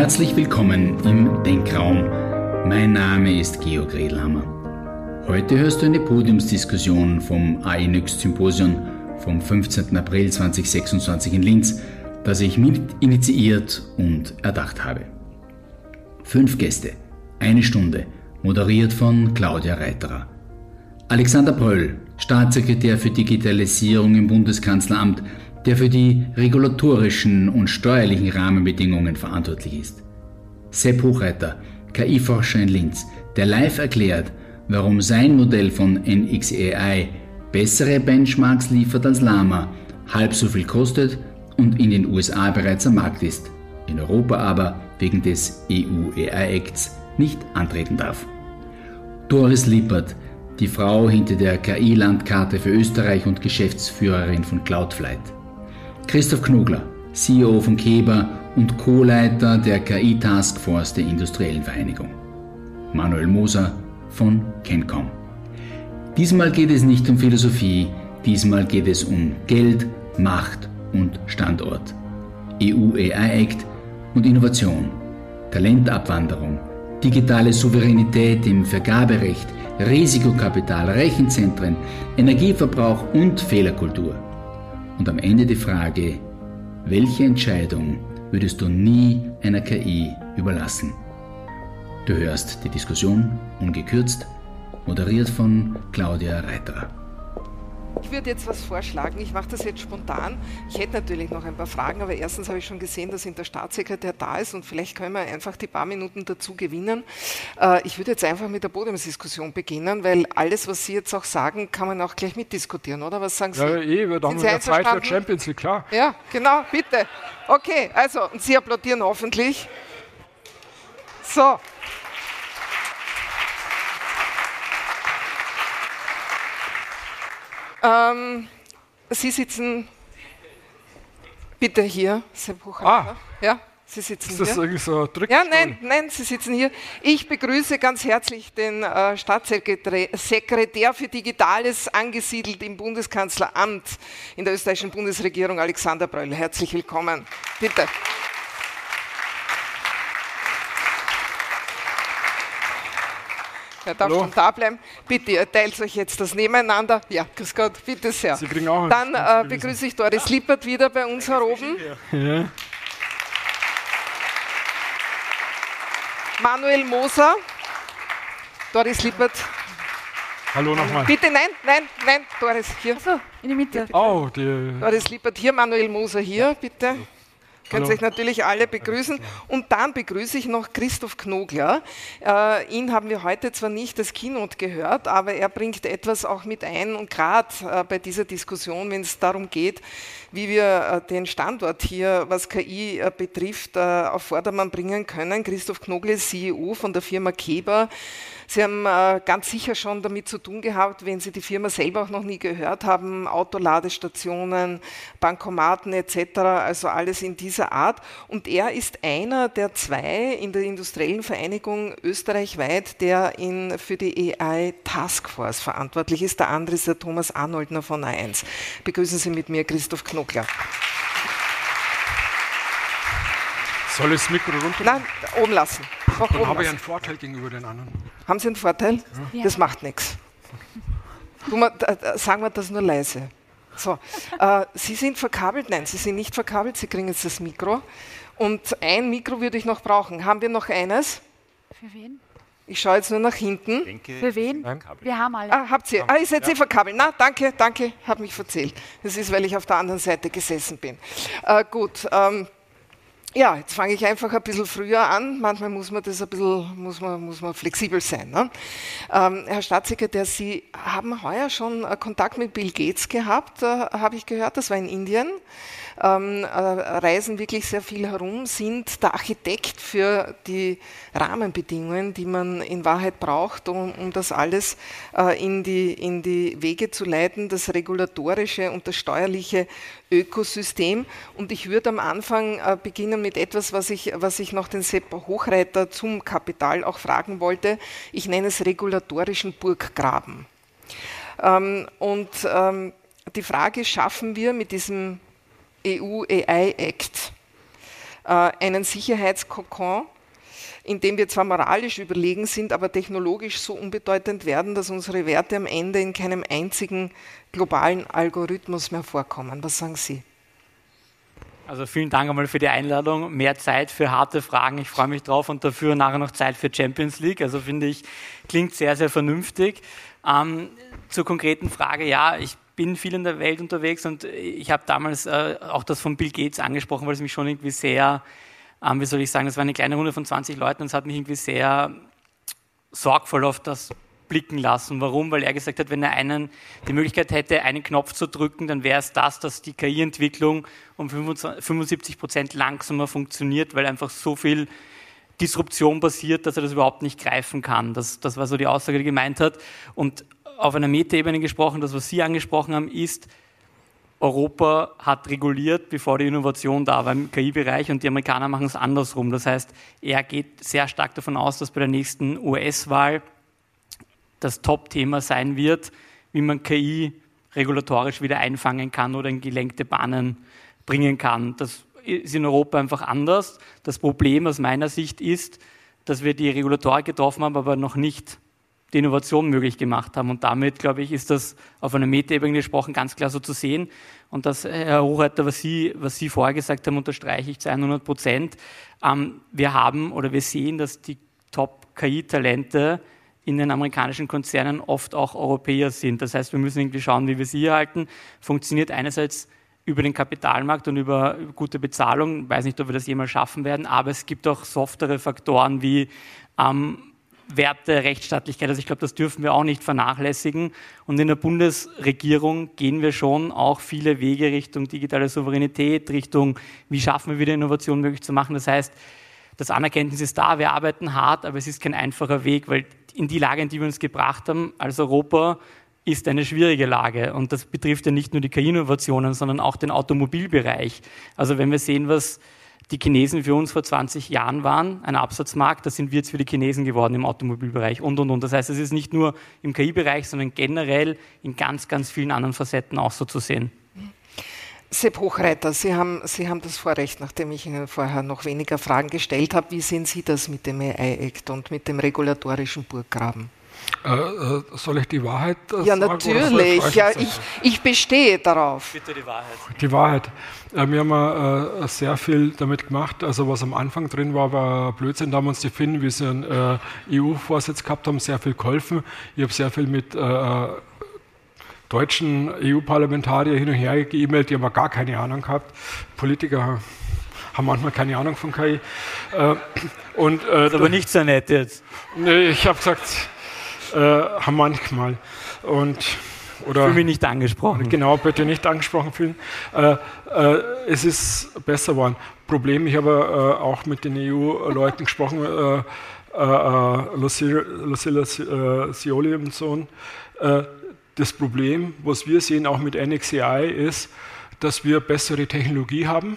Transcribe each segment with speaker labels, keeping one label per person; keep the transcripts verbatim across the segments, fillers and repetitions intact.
Speaker 1: Herzlich willkommen im Denkraum. Mein Name ist Georg Redlhammer. Heute hörst du eine Podiumsdiskussion vom A I N Y X Symposion vom fünfzehnten April zweitausendsechsundzwanzig in Linz, das ich mit initiiert und erdacht habe. Fünf Gäste, eine Stunde, moderiert von Claudia Reiterer. Alexander Pröll, Staatssekretär für Digitalisierung im Bundeskanzleramt, der für die regulatorischen und steuerlichen Rahmenbedingungen verantwortlich ist. Sepp Hochreiter, K I-Forscher in Linz, der live erklärt, warum sein Modell von N X A I bessere Benchmarks liefert als Llama, halb so viel kostet und in den U S A bereits am Markt ist, in Europa aber wegen des E U A I-Acts nicht antreten darf. Doris Lippert, die Frau hinter der K I-Landkarte für Österreich und Geschäftsführerin von Cloudflight. Christoph Knogler, C E O von Keber und Co-Leiter der K I-Taskforce der Industriellen Vereinigung. Manuel Moser von Kencom. Diesmal geht es nicht um Philosophie, diesmal geht es um Geld, Macht und Standort. E U A I-Act und Innovation, Talentabwanderung, digitale Souveränität im Vergaberecht, Risikokapital, Rechenzentren, Energieverbrauch und Fehlerkultur. Und am Ende die Frage, welche Entscheidung würdest du nie einer K I überlassen? Du hörst die Diskussion ungekürzt, moderiert von Claudia Reiterer.
Speaker 2: Ich würde jetzt was vorschlagen, ich mache das jetzt spontan. Ich hätte natürlich noch ein paar Fragen, aber erstens habe ich schon gesehen, dass der Staatssekretär da ist und vielleicht können wir einfach die paar Minuten dazu gewinnen. Ich würde jetzt einfach mit der Podiumsdiskussion beginnen, weil alles, was Sie jetzt auch sagen, kann man auch gleich mitdiskutieren, oder? Was sagen Sie?
Speaker 3: Ja, eh, wir haben ja Zeit für Champions League, klar.
Speaker 2: Ja, genau, bitte. Okay, also, und Sie applaudieren hoffentlich. So. Ähm, Sie sitzen bitte hier, Sepp Hochreiter.
Speaker 3: Ah.
Speaker 2: Ja, Sie sitzen
Speaker 3: ist das
Speaker 2: hier.
Speaker 3: irgendwie so ein Trick?
Speaker 2: Ja, nein, nein, Sie sitzen hier. Ich begrüße ganz herzlich den äh, Staatssekretär für Digitales, angesiedelt im Bundeskanzleramt in der österreichischen Bundesregierung, Alexander Pröll. Herzlich willkommen. Bitte. Er darf
Speaker 3: Hallo.
Speaker 2: schon da bleiben. Bitte, ihr teilt euch jetzt das nebeneinander. Ja, grüß Gott, bitte sehr.
Speaker 3: Sie kriegen auch
Speaker 2: Dann äh, begrüße ich Doris Lippert wieder bei uns hier oben.
Speaker 3: Ja.
Speaker 2: Manuel Moser. Doris Lippert.
Speaker 3: Hallo nochmal.
Speaker 2: Bitte, nein, nein, nein, Doris, hier.
Speaker 4: So, in die Mitte.
Speaker 3: Oh, die.
Speaker 2: Doris Lippert hier, Manuel Moser hier, bitte. Können
Speaker 3: Hallo.
Speaker 2: Sie euch natürlich alle begrüßen. Und dann begrüße ich noch Christoph Knogler. Äh, ihn haben wir heute zwar nicht als Keynote gehört, aber er bringt etwas auch mit ein. Und gerade äh, bei dieser Diskussion, wenn es darum geht, wie wir äh, den Standort hier, was K I äh, betrifft, äh, auf Vordermann bringen können. Christoph Knogler ist C E O von der Firma Keber. Sie haben äh, ganz sicher schon damit zu tun gehabt, wenn Sie die Firma selber auch noch nie gehört haben, Autoladestationen, Bankomaten et cetera, also alles in dieser Art. Und er ist einer der zwei in der Industriellen Vereinigung österreichweit, der in, für die A I Taskforce verantwortlich ist. Der andere ist der Thomas Arnoldner von A eins. Begrüßen Sie mit mir Christoph Knogler.
Speaker 3: Soll ich das Mikro runter?
Speaker 2: Nein, oben lassen. Auch
Speaker 3: Dann
Speaker 2: oben
Speaker 3: habe ich
Speaker 2: lassen.
Speaker 3: einen Vorteil gegenüber den anderen.
Speaker 2: Haben Sie einen Vorteil?
Speaker 4: Ja.
Speaker 2: Das macht nichts. Sagen wir das nur leise. So, äh, Sie sind verkabelt? Nein, Sie sind nicht verkabelt. Sie kriegen jetzt das Mikro. Und ein Mikro würde ich noch brauchen. Haben wir noch eines?
Speaker 4: Für wen?
Speaker 2: Ich schaue jetzt nur nach hinten.
Speaker 5: Denke,
Speaker 4: Für wen?
Speaker 3: Nein.
Speaker 4: Wir haben alle.
Speaker 2: Ah, habt ihr? Ah, ihr seid Sie verkabelt. Na, danke, danke, habe mich verzählt. Das ist, weil ich auf der anderen Seite gesessen bin. Äh, gut, ähm, ja, jetzt fange ich einfach ein bisschen früher an. Manchmal muss man das ein bisschen, muss man, muss man flexibel sein. Ne? Ähm, Herr Staatssekretär, Sie haben heuer schon äh, Kontakt mit Bill Gates gehabt, äh, habe ich gehört. Das war in Indien. Ähm, äh, reisen wirklich sehr viel herum, sind der Architekt für die Rahmenbedingungen, die man in Wahrheit braucht, um, um das alles äh, in, die, in die Wege zu leiten, das regulatorische und das steuerliche Ökosystem. Und ich würde am Anfang äh, beginnen mit etwas, was ich, was ich noch den Sepp Hochreiter zum Kapital auch fragen wollte. Ich nenne es regulatorischen Burggraben. Ähm, und ähm, die Frage, schaffen wir mit diesem E U A I Act einen Sicherheitskokon, in dem wir zwar moralisch überlegen sind, aber technologisch so unbedeutend werden, dass unsere Werte am Ende in keinem einzigen globalen Algorithmus mehr vorkommen. Was sagen Sie?
Speaker 5: Also vielen Dank einmal für die Einladung. Mehr Zeit für harte Fragen. Ich freue mich drauf und dafür nachher noch Zeit für Champions League. Also finde ich, klingt sehr, sehr vernünftig. Ähm, zur konkreten Frage, ja, ich bin viel in der Welt unterwegs und ich habe damals äh, auch das von Bill Gates angesprochen, weil es mich schon irgendwie sehr, ähm, wie soll ich sagen, das war eine kleine Runde von zwanzig Leuten und es hat mich irgendwie sehr sorgvoll auf das blicken lassen. Warum? Weil er gesagt hat, wenn er einen, die Möglichkeit hätte, einen Knopf zu drücken, dann wäre es das, dass die K I-Entwicklung um fünfundsiebzig Prozent langsamer funktioniert, weil einfach so viel Disruption passiert, dass er das überhaupt nicht greifen kann. Das, das war so die Aussage, die er gemeint hat. Und auf einer Metaebene gesprochen, das, was Sie angesprochen haben, ist, Europa hat reguliert, bevor die Innovation da war im K I-Bereich und die Amerikaner machen es andersrum. Das heißt, er geht sehr stark davon aus, dass bei der nächsten U S-Wahl das Top-Thema sein wird, wie man K I regulatorisch wieder einfangen kann oder in gelenkte Bahnen bringen kann. Das ist in Europa einfach anders. Das Problem aus meiner Sicht ist, dass wir die Regulatorik getroffen haben, aber noch nicht die Innovation möglich gemacht haben. Und damit, glaube ich, ist das auf einer Metaebene gesprochen ganz klar so zu sehen. Und das, Herr Hochreiter, was Sie, was Sie vorher gesagt haben, unterstreiche ich zu hundert Prozent. Ähm, wir haben oder wir sehen, dass die Top-K I-Talente in den amerikanischen Konzernen oft auch Europäer sind. Das heißt, wir müssen irgendwie schauen, wie wir sie erhalten. Funktioniert einerseits über den Kapitalmarkt und über gute Bezahlung. Ich weiß nicht, ob wir das jemals schaffen werden, aber es gibt auch softere Faktoren wie ähm, Werte, Rechtsstaatlichkeit. Also ich glaube, das dürfen wir auch nicht vernachlässigen. Und in der Bundesregierung gehen wir schon auch viele Wege Richtung digitale Souveränität, Richtung, wie schaffen wir wieder Innovation möglich zu machen. Das heißt, das Anerkenntnis ist da, wir arbeiten hart, aber es ist kein einfacher Weg, weil in die Lage, in die wir uns gebracht haben, als Europa, ist eine schwierige Lage. Und das betrifft ja nicht nur die K I-Innovationen, sondern auch den Automobilbereich. Also wenn wir sehen, was die Chinesen für uns vor zwanzig Jahren waren, ein Absatzmarkt, da sind wir jetzt für die Chinesen geworden im Automobilbereich und, und, und. Das heißt, es ist nicht nur im K I-Bereich, sondern generell in ganz, ganz vielen anderen Facetten auch so zu sehen.
Speaker 2: Sepp Hochreiter, Sie haben, Sie haben das Vorrecht, nachdem ich Ihnen vorher noch weniger Fragen gestellt habe. Wie sehen Sie das mit dem A I-Act und mit dem regulatorischen Burggraben?
Speaker 3: Äh, soll ich die Wahrheit äh,
Speaker 2: ja,
Speaker 3: sagen?
Speaker 2: Natürlich. Ja, ich, ich bestehe darauf.
Speaker 5: Bitte die Wahrheit.
Speaker 3: Die Wahrheit. Äh, wir haben äh, sehr viel damit gemacht. Also was am Anfang drin war, war Blödsinn. Da haben uns die Finnen, wie sie einen äh, E U-Vorsitz gehabt haben, sehr viel geholfen. Ich habe sehr viel mit äh, deutschen E U-Parlamentarier hin und her geemailt, die haben gar keine Ahnung gehabt. Politiker haben manchmal keine Ahnung von K I. Äh, und, äh,
Speaker 5: das ist aber nicht so nett jetzt.
Speaker 3: Nee, ich habe gesagt, äh, haben manchmal. Und, oder,
Speaker 5: ich fühle mich nicht angesprochen.
Speaker 3: Genau, bitte nicht angesprochen fühlen. Äh, äh, es ist besser geworden. Problem, ich habe äh, auch mit den E U-Leuten gesprochen, äh, äh, Lucilla, Lucilla äh, Scioli und so. Äh, Das Problem, was wir sehen, auch mit N X A I, ist, dass wir bessere Technologie haben,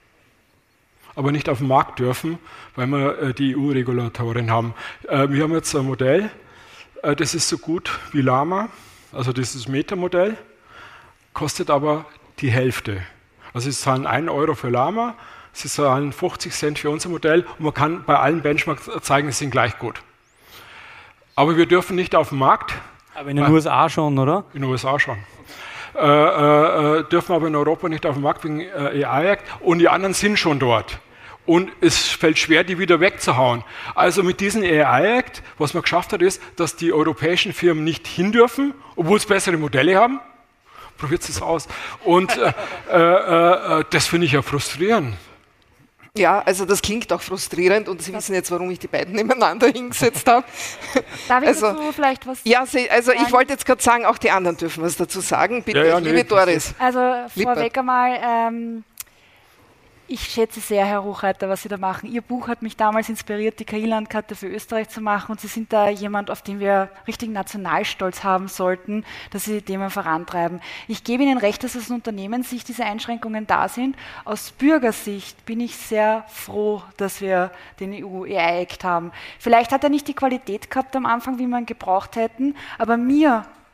Speaker 3: aber nicht auf den Markt dürfen, weil wir äh, die E U-Regulatoren haben. Äh, wir haben jetzt ein Modell, äh, das ist so gut wie Llama, also dieses Meta-Modell, kostet aber die Hälfte. Also sie zahlen einen Euro für Llama, sie zahlen fünfzig Cent für unser Modell und man kann bei allen Benchmarks zeigen, sie sind gleich gut. Aber wir dürfen nicht auf den Markt.
Speaker 5: Aber in den U S A schon, oder?
Speaker 3: In den U S A schon. Äh, äh, dürfen aber in Europa nicht auf den Markt wegen äh, A I-Act und die anderen sind schon dort. Und es fällt schwer, die wieder wegzuhauen. Also mit diesem A I-Act, was man geschafft hat, ist, dass die europäischen Firmen nicht hin dürfen, obwohl sie bessere Modelle haben. Probiert es aus. Und äh, äh, äh, das finde ich ja frustrierend.
Speaker 2: Ja, also das klingt auch frustrierend und Sie wissen jetzt, warum ich die beiden nebeneinander hingesetzt habe.
Speaker 4: Darf ich
Speaker 2: also,
Speaker 4: dazu vielleicht was
Speaker 2: Ja, Sie, also
Speaker 4: sagen?
Speaker 2: ich wollte jetzt gerade sagen, auch die anderen dürfen was dazu sagen. Bitte,
Speaker 3: ja, ja,
Speaker 2: liebe
Speaker 3: nee,
Speaker 2: Doris.
Speaker 4: Also
Speaker 2: Liebert.
Speaker 4: vorweg einmal, ähm, ich schätze sehr, Herr Hochreiter, was Sie da machen. Ihr Buch hat mich damals inspiriert, die K I-Landkarte für Österreich zu machen und Sie sind da jemand, auf den wir richtig Nationalstolz haben sollten, dass Sie die Themen vorantreiben. Ich gebe Ihnen recht, dass aus Unternehmenssicht diese Einschränkungen da sind. Aus Bürgersicht bin ich sehr froh, dass wir den E U A I-Act haben. Vielleicht hat er nicht die Qualität gehabt am Anfang, wie wir ihn gebraucht hätten, aber mir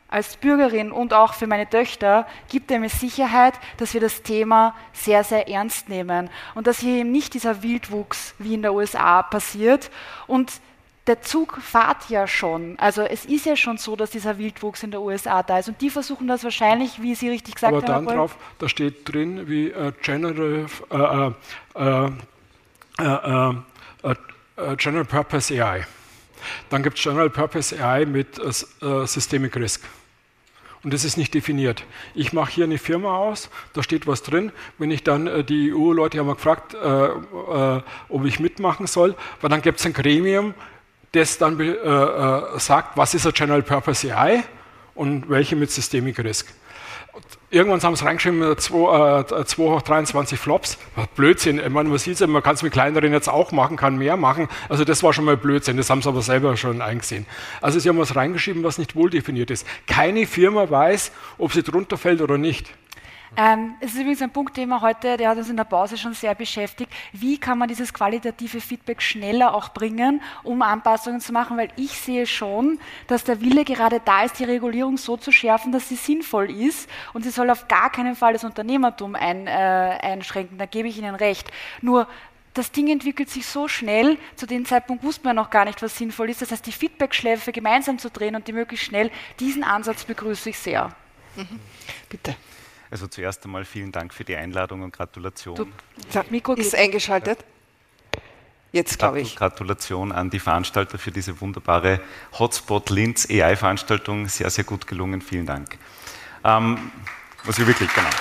Speaker 4: als Bürgerin und auch für meine Töchter gibt er mir Sicherheit, dass wir das Thema sehr, sehr ernst nehmen und dass hier eben nicht dieser Wildwuchs wie in der U S A passiert. Und der Zug fährt ja schon. Also es ist ja schon so, dass dieser Wildwuchs in der U S A da ist und die versuchen das wahrscheinlich, wie Sie richtig gesagt
Speaker 3: haben. Aber
Speaker 4: haben.
Speaker 3: dann drauf, da steht drin, wie äh, General, äh, äh, äh, äh, äh, General Purpose A I. Dann gibt es General Purpose A I mit äh, Systemic Risk. Und das ist nicht definiert. Ich mache hier eine Firma aus, da steht was drin. Wenn ich dann, äh, die E U-Leute haben mal gefragt, äh, äh, ob ich mitmachen soll, weil dann gibt es ein Gremium, das dann äh, äh, sagt, was ist ein General Purpose A I und welche mit Systemic Risk. Irgendwann haben sie reingeschrieben, zwei hoch dreiundzwanzig Flops. Blödsinn, ich meine, man sieht es, man kann es mit kleineren jetzt auch machen, kann mehr machen. Also das war schon mal Blödsinn, das haben sie aber selber schon eingesehen. Also sie haben was reingeschrieben, was nicht wohl definiert ist. Keine Firma weiß, ob sie drunter fällt oder nicht.
Speaker 4: Ähm, es ist übrigens ein Punkt, den wir heute, der hat uns in der Pause schon sehr beschäftigt. Wie kann man dieses qualitative Feedback schneller auch bringen, um Anpassungen zu machen? Weil ich sehe schon, dass der Wille gerade da ist, die Regulierung so zu schärfen, dass sie sinnvoll ist und sie soll auf gar keinen Fall das Unternehmertum ein, äh, einschränken. Da gebe ich Ihnen recht. Nur das Ding entwickelt sich so schnell, zu dem Zeitpunkt wusste man noch gar nicht, was sinnvoll ist. Das heißt, die Feedback-Schleife gemeinsam zu drehen und die möglichst schnell, diesen Ansatz begrüße ich sehr.
Speaker 2: Mhm. Bitte.
Speaker 6: Also zuerst einmal vielen Dank für die Einladung und Gratulation.
Speaker 2: Du, das Mikro ist eingeschaltet. Jetzt glaube ich.
Speaker 6: Gratulation an die Veranstalter für diese wunderbare Hotspot Linz A I-Veranstaltung. Sehr, sehr gut gelungen. Vielen Dank. Ähm, was ich wirklich, genau.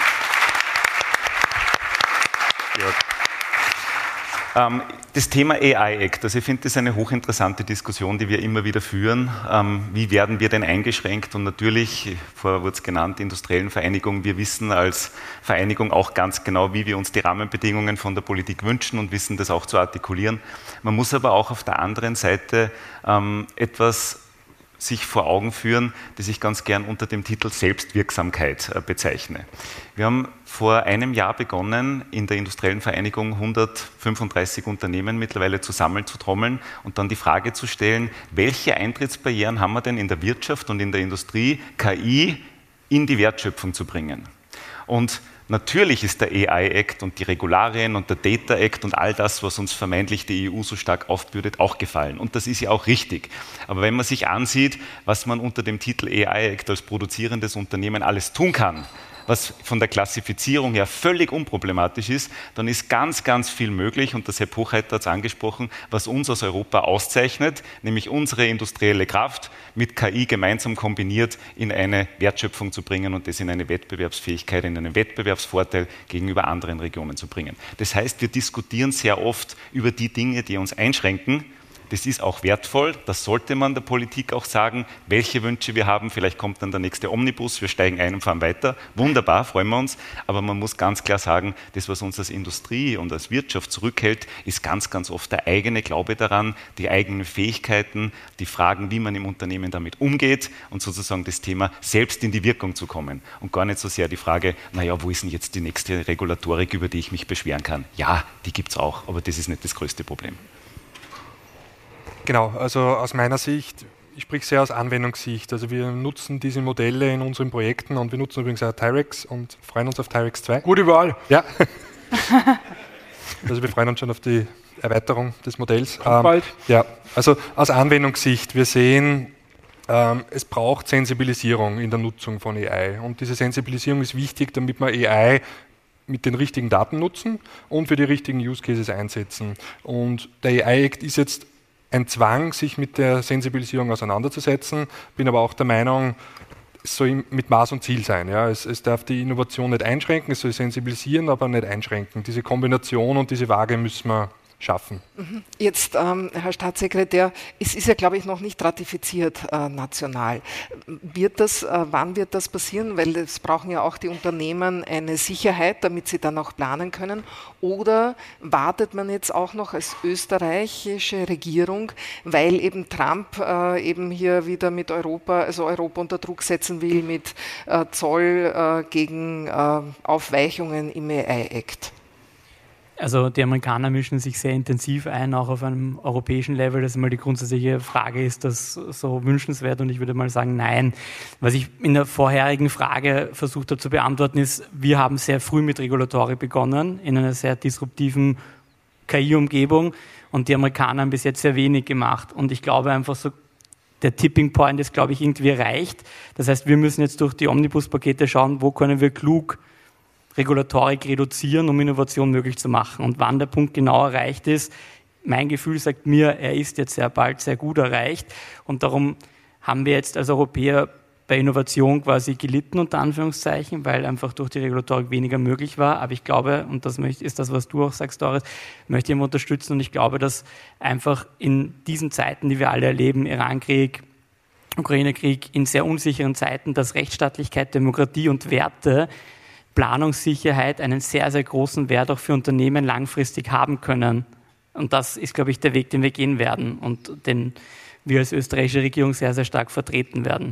Speaker 6: Ja. Ähm, das Thema A I-Act, also ich finde das eine hochinteressante Diskussion, die wir immer wieder führen. Ähm, wie werden wir denn eingeschränkt? Und natürlich, vorher wurde es genannt, industriellen Vereinigung, wir wissen als Vereinigung auch ganz genau, wie wir uns die Rahmenbedingungen von der Politik wünschen und wissen das auch zu artikulieren. Man muss aber auch auf der anderen Seite ähm, etwas sich vor Augen führen, das ich ganz gern unter dem Titel Selbstwirksamkeit äh, bezeichne. Wir haben vor einem Jahr begonnen, in der industriellen Vereinigung hundertfünfunddreißig Unternehmen mittlerweile zusammenzutrommeln und dann die Frage zu stellen, welche Eintrittsbarrieren haben wir denn in der Wirtschaft und in der Industrie, K I in die Wertschöpfung zu bringen. Und natürlich ist der A I-Act und die Regularien und der Data-Act und all das, was uns vermeintlich die E U so stark aufbürdet, auch gefallen. Und das ist ja auch richtig. Aber wenn man sich ansieht, was man unter dem Titel A I-Act als produzierendes Unternehmen alles tun kann, was von der Klassifizierung her völlig unproblematisch ist, dann ist ganz, ganz viel möglich, und der Sepp Hochreiter hat es angesprochen, was uns aus Europa auszeichnet, nämlich unsere industrielle Kraft mit K I gemeinsam kombiniert in eine Wertschöpfung zu bringen und das in eine Wettbewerbsfähigkeit, in einen Wettbewerbsvorteil gegenüber anderen Regionen zu bringen. Das heißt, wir diskutieren sehr oft über die Dinge, die uns einschränken. Das ist auch wertvoll, das sollte man der Politik auch sagen, welche Wünsche wir haben. Vielleicht kommt dann der nächste Omnibus, wir steigen ein und fahren weiter. Wunderbar, freuen wir uns. Aber man muss ganz klar sagen, das, was uns als Industrie und als Wirtschaft zurückhält, ist ganz, ganz oft der eigene Glaube daran, die eigenen Fähigkeiten, die Fragen, wie man im Unternehmen damit umgeht und sozusagen das Thema selbst in die Wirkung zu kommen. Und gar nicht so sehr die Frage, naja, wo ist denn jetzt die nächste Regulatorik, über die ich mich beschweren kann? Ja, die gibt es auch, aber das ist nicht das größte Problem.
Speaker 7: Genau, also aus meiner Sicht, ich spreche sehr aus Anwendungssicht. Also wir nutzen diese Modelle in unseren Projekten und wir nutzen übrigens auch Tyrex und freuen uns auf Tyrex zwei.
Speaker 3: Gute Wahl.
Speaker 7: Ja. Also wir freuen uns schon auf die Erweiterung des Modells.
Speaker 3: Kommt ähm, bald.
Speaker 7: Ja, also aus Anwendungssicht, wir sehen, ähm, es braucht Sensibilisierung in der Nutzung von A I. Und diese Sensibilisierung ist wichtig, damit wir A I mit den richtigen Daten nutzen und für die richtigen Use Cases einsetzen. Und der A I-Act ist jetzt ein Zwang, sich mit der Sensibilisierung auseinanderzusetzen. Bin aber auch der Meinung, es soll mit Maß und Ziel sein. Ja. Es, es darf die Innovation nicht einschränken, es soll sensibilisieren, aber nicht einschränken. Diese Kombination und diese Waage müssen wir schaffen.
Speaker 2: Jetzt, ähm, Herr Staatssekretär, es ist ja, glaube ich, noch nicht ratifiziert äh, national. Wird das, äh, wann wird das passieren? Weil es brauchen ja auch die Unternehmen eine Sicherheit, damit sie dann auch planen können. Oder wartet man jetzt auch noch als österreichische Regierung, weil eben Trump äh, eben hier wieder mit Europa, also Europa unter Druck setzen will mit äh, Zoll äh, gegen äh, Aufweichungen im A I-Act?
Speaker 5: Also die Amerikaner mischen sich sehr intensiv ein, auch auf einem europäischen Level. Das ist mal die grundsätzliche Frage, ist das so wünschenswert? Und ich würde mal sagen, nein. Was ich in der vorherigen Frage versucht habe zu beantworten, ist, wir haben sehr früh mit Regulatorik begonnen, in einer sehr disruptiven K I-Umgebung, und die Amerikaner haben bis jetzt sehr wenig gemacht. Und ich glaube einfach so, der Tipping Point ist, glaube ich, irgendwie erreicht. Das heißt, wir müssen jetzt durch die Omnibus-Pakete schauen, wo können wir klug Regulatorik reduzieren, um Innovation möglich zu machen. Und wann der Punkt genau erreicht ist, mein Gefühl sagt mir, er ist jetzt sehr bald sehr gut erreicht. Und darum haben wir jetzt als Europäer bei Innovation quasi gelitten, unter Anführungszeichen, weil einfach durch die Regulatorik weniger möglich war. Aber ich glaube, und das ist das, was du auch sagst, Doris, möchte ich immer unterstützen. Und ich glaube, dass einfach in diesen Zeiten, die wir alle erleben, Irankrieg, Ukraine-Krieg, in sehr unsicheren Zeiten, dass Rechtsstaatlichkeit, Demokratie und Werte, Planungssicherheit einen sehr, sehr großen Wert auch für Unternehmen langfristig haben können. Und das ist, glaube ich, der Weg, den wir gehen werden und den wir als österreichische Regierung sehr, sehr stark vertreten werden.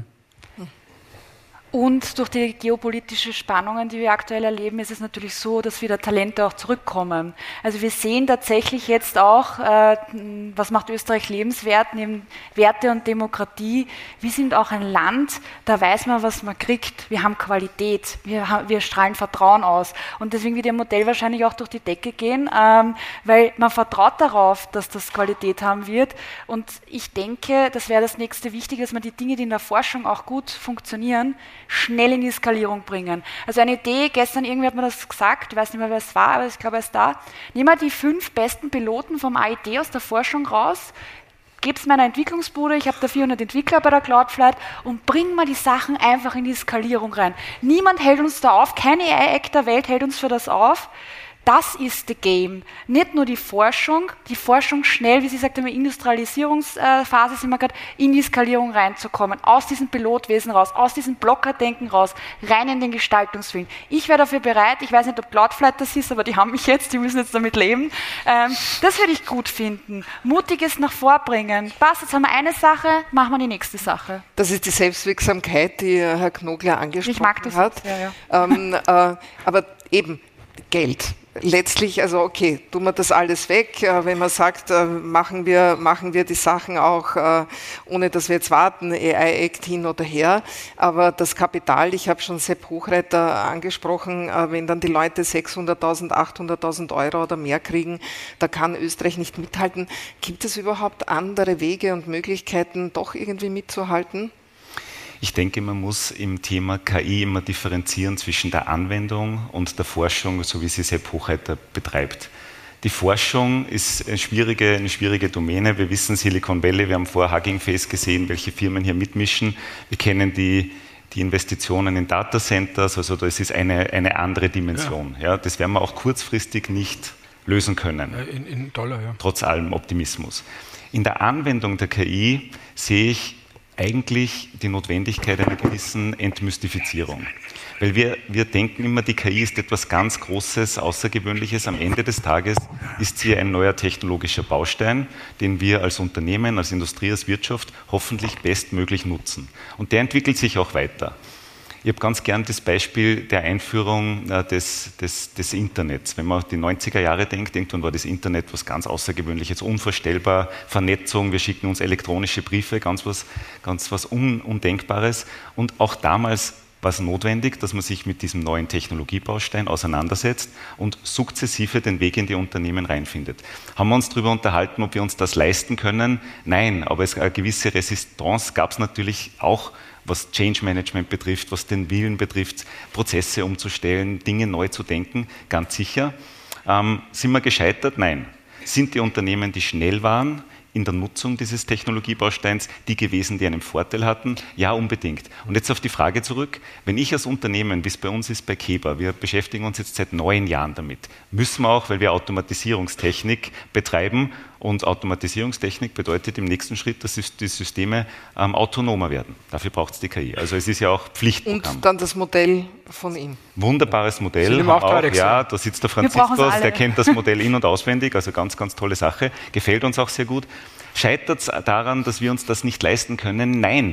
Speaker 4: Und durch die geopolitischen Spannungen, die wir aktuell erleben, ist es natürlich so, dass wieder Talente auch zurückkommen. Also wir sehen tatsächlich jetzt auch, äh, was macht Österreich lebenswert, neben Werte und Demokratie. Wir sind auch ein Land, da weiß man, was man kriegt. Wir haben Qualität, wir, haben, wir strahlen Vertrauen aus. Und deswegen wird Ihr Modell wahrscheinlich auch durch die Decke gehen, ähm, weil man vertraut darauf, dass das Qualität haben wird. Und ich denke, das wäre das nächste Wichtige, dass man die Dinge, die in der Forschung auch gut funktionieren, schnell in die Skalierung bringen. Also eine Idee, gestern irgendwie hat man das gesagt, ich weiß nicht mehr, wer es war, aber ich glaube, er ist da. Nehmen wir die fünf besten Piloten vom A I T aus der Forschung raus, gebe es meiner Entwicklungsbude, ich habe da vierhundert Entwickler bei der Cloudflight, und bringen wir die Sachen einfach in die Skalierung rein. Niemand hält uns da auf, kein A I-Act der Welt hält uns für das auf. Das ist the game. Nicht nur die Forschung, die Forschung schnell, wie Sie sagte, in der Industrialisierungsphase sind wir gerade, in die Skalierung reinzukommen, aus diesem Pilotwesen raus, aus diesem Blockerdenken raus, rein in den Gestaltungswillen. Ich wäre dafür bereit, ich weiß nicht, ob Cloudflight das ist, aber die haben mich jetzt, die müssen jetzt damit leben. Ähm, das würde ich gut finden. Mutiges nach vorbringen. Passt, jetzt haben wir eine Sache, machen wir die nächste Sache.
Speaker 2: Das ist die Selbstwirksamkeit, die Herr Knogler angesprochen
Speaker 4: ich mag das
Speaker 2: hat.
Speaker 4: Jetzt, ja, ja.
Speaker 2: Ähm, äh, aber eben, Geld. Letztlich, also okay, tun wir das alles weg, äh, wenn man sagt, äh, machen wir, machen wir die Sachen auch, äh, ohne dass wir jetzt warten, A I-Act hin oder her, aber das Kapital, ich habe schon Sepp Hochreiter angesprochen, äh, wenn dann die Leute sechshunderttausend, achthunderttausend Euro oder mehr kriegen, da kann Österreich nicht mithalten. Gibt es überhaupt andere Wege und Möglichkeiten, doch irgendwie mitzuhalten?
Speaker 6: Ich denke, man muss im Thema K I immer differenzieren zwischen der Anwendung und der Forschung, so wie sie Sepp Hochreiter betreibt. Die Forschung ist eine schwierige, eine schwierige Domäne. Wir wissen Silicon Valley, wir haben vor Hugging Face gesehen, welche Firmen hier mitmischen. Wir kennen die, die Investitionen in Datacenters, also das ist eine, eine andere Dimension. Ja. Ja, das werden wir auch kurzfristig nicht lösen können,
Speaker 3: in, in Dollar, ja.
Speaker 6: Trotz allem Optimismus. In der Anwendung der K I sehe ich eigentlich die Notwendigkeit einer gewissen Entmystifizierung. Weil wir, wir denken immer, die K I ist etwas ganz Großes, Außergewöhnliches. Am Ende des Tages ist sie ein neuer technologischer Baustein, den wir als Unternehmen, als Industrie, als Wirtschaft hoffentlich bestmöglich nutzen. Und der entwickelt sich auch weiter. Ich habe ganz gern das Beispiel der Einführung äh, des, des, des Internets. Wenn man auf die neunziger Jahre denkt, irgendwann war das Internet was ganz Außergewöhnliches, unvorstellbar, Vernetzung, wir schicken uns elektronische Briefe, ganz was, ganz was Un, Undenkbares. Und auch damals war es notwendig, dass man sich mit diesem neuen Technologiebaustein auseinandersetzt und sukzessive den Weg in die Unternehmen reinfindet. Haben wir uns darüber unterhalten, ob wir uns das leisten können? Nein, aber es, eine gewisse Resistance gab es natürlich auch, was Change Management betrifft, was den Willen betrifft, Prozesse umzustellen, Dinge neu zu denken, ganz sicher. Ähm, sind wir gescheitert? Nein. Sind die Unternehmen, die schnell waren in der Nutzung dieses Technologiebausteins, die gewesen, die einen Vorteil hatten? Ja, unbedingt. Und jetzt auf die Frage zurück, wenn ich als Unternehmen, wie es bei uns ist bei Keba, wir beschäftigen uns jetzt seit neun Jahren damit, müssen wir auch, weil wir Automatisierungstechnik betreiben, und Automatisierungstechnik bedeutet im nächsten Schritt, dass die Systeme ähm, autonomer werden. Dafür braucht es die K I. Also es ist ja auch Pflichtprogramm.
Speaker 2: Und dann das Modell von ihm.
Speaker 6: Wunderbares Modell.
Speaker 3: Auch auch,
Speaker 6: ja, da sitzt der Franziskus, der kennt das Modell in- und auswendig, also ganz, ganz tolle Sache. Gefällt uns auch sehr gut. Scheitert es daran, dass wir uns das nicht leisten können? Nein.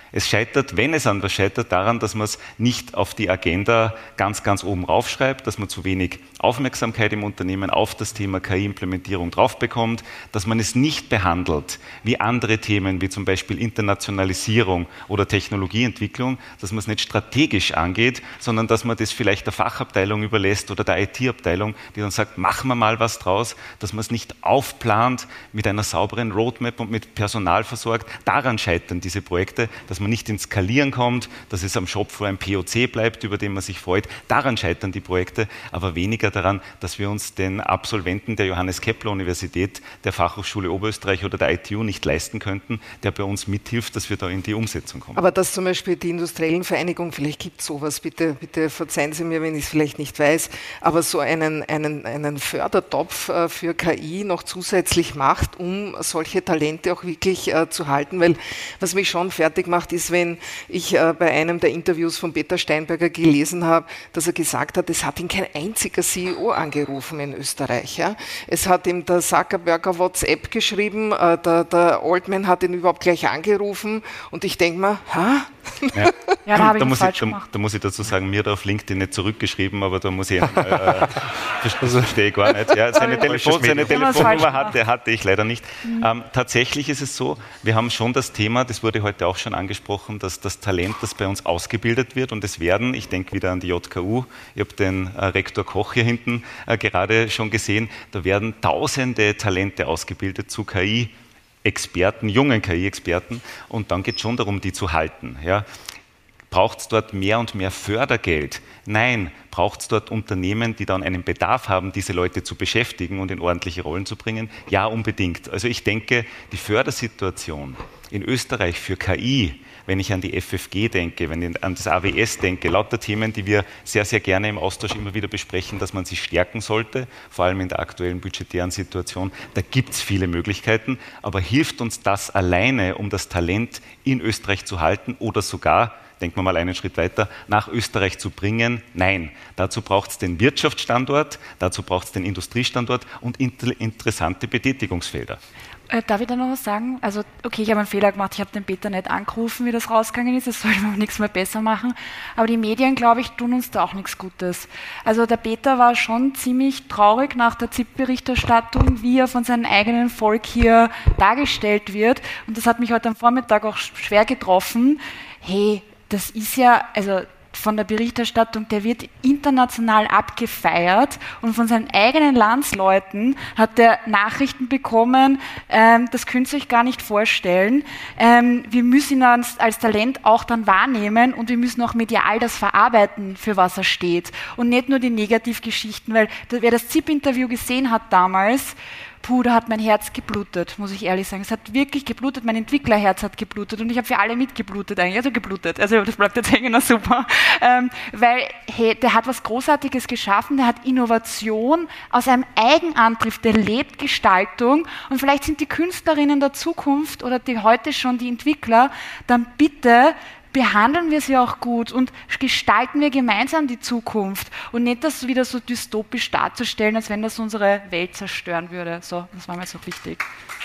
Speaker 6: Es scheitert, wenn es an was scheitert, daran, dass man es nicht auf die Agenda ganz, ganz oben raufschreibt, dass man zu wenig Aufmerksamkeit im Unternehmen auf das Thema K I-Implementierung drauf bekommt, dass man es nicht behandelt wie andere Themen, wie zum Beispiel Internationalisierung oder Technologieentwicklung, dass man es nicht strategisch angeht, sondern dass man das vielleicht der Fachabteilung überlässt oder der I T-Abteilung, die dann sagt, machen wir mal was draus, dass man es nicht aufplant mit einer sauberen Roadmap und mit Personal versorgt. Daran scheitern diese Projekte, dass man nicht ins Skalieren kommt, dass es am Shopfloor ein P O C bleibt, über den man sich freut. Daran scheitern die Projekte, aber weniger daran, dass wir uns den Absolventen der Johannes Kepler Universität, der Fachhochschule Oberösterreich oder der I T U nicht leisten könnten, der bei uns mithilft, dass wir da in die Umsetzung kommen.
Speaker 2: Aber dass zum Beispiel die industriellen Vereinigungen, vielleicht gibt es sowas, bitte, bitte verzeihen Sie mir, wenn ich es vielleicht nicht weiß, aber so einen, einen, einen Fördertopf äh, für K I noch zusätzlich macht, um solche Talente auch wirklich äh, zu halten, weil was mich schon fertig macht, ist, wenn ich äh, bei einem der Interviews von Peter Steinberger gelesen habe, dass er gesagt hat, es hat ihn kein einziger C E O angerufen in Österreich. Ja? Es hat ihm der Zuckerberger WhatsApp geschrieben, äh, der, der Altman hat ihn überhaupt gleich angerufen und ich denke mir, ha?
Speaker 6: Ja,
Speaker 4: ja da,
Speaker 6: da, muss ich, da, da muss ich dazu sagen, mir hat er auf LinkedIn nicht zurückgeschrieben, aber da muss ich, äh, äh, das verstehe ich gar nicht. Ja, seine Telefon, seine Telefonnummer hatte, hatte ich leider nicht. Mhm. Ähm, tatsächlich ist es so, wir haben schon das Thema, das wurde heute auch schon angesprochen, dass das Talent, das bei uns ausgebildet wird und es werden, ich denke wieder an die J K U, ich habe den äh, Rektor Koch hier hinten äh, gerade schon gesehen, da werden tausende Talente ausgebildet zu K I Experten, jungen K I-Experten und dann geht es schon darum, die zu halten. Ja. Braucht es dort mehr und mehr Fördergeld? Nein. Braucht es dort Unternehmen, die dann einen Bedarf haben, diese Leute zu beschäftigen und in ordentliche Rollen zu bringen? Ja, unbedingt. Also ich denke, die Fördersituation in Österreich für K I, wenn ich an die F F G denke, wenn ich an das A W S denke, lauter Themen, die wir sehr, sehr gerne im Austausch immer wieder besprechen, dass man sie stärken sollte, vor allem in der aktuellen budgetären Situation. Da gibt es viele Möglichkeiten, aber hilft uns das alleine, um das Talent in Österreich zu halten oder sogar, denken wir mal einen Schritt weiter, nach Österreich zu bringen? Nein. Dazu braucht es den Wirtschaftsstandort, dazu braucht es den Industriestandort und inter- interessante Betätigungsfelder.
Speaker 4: Äh, darf ich da noch was sagen? Also, okay, ich habe einen Fehler gemacht, ich habe den Peter nicht angerufen, wie das rausgegangen ist, das sollte man nichts mehr besser machen. Aber die Medien, glaube ich, tun uns da auch nichts Gutes. Also der Peter war schon ziemlich traurig nach der Z I P-Berichterstattung, wie er von seinem eigenen Volk hier dargestellt wird. Und das hat mich heute am Vormittag auch schwer getroffen. Hey, das ist ja, also von der Berichterstattung, der wird international abgefeiert und von seinen eigenen Landsleuten hat er Nachrichten bekommen, ähm, das könnt ihr euch gar nicht vorstellen. Ähm, wir müssen ihn als, als Talent auch dann wahrnehmen und wir müssen auch medial das verarbeiten, für was er steht und nicht nur die Negativgeschichten, weil wer das Z I P-Interview gesehen hat damals, puh, da hat mein Herz geblutet, muss ich ehrlich sagen. Es hat wirklich geblutet, mein Entwicklerherz hat geblutet und ich habe für alle mitgeblutet eigentlich, also geblutet, also das bleibt jetzt hängen, super. Ähm, weil, hey, der hat was Großartiges geschaffen, der hat Innovation aus einem Eigenantrieb, der lebt Gestaltung und vielleicht sind die Künstlerinnen der Zukunft oder die heute schon die Entwickler, dann bitte behandeln wir sie auch gut und gestalten wir gemeinsam die Zukunft und nicht das wieder so dystopisch darzustellen, als wenn das unsere Welt zerstören würde. So, das war mir so wichtig.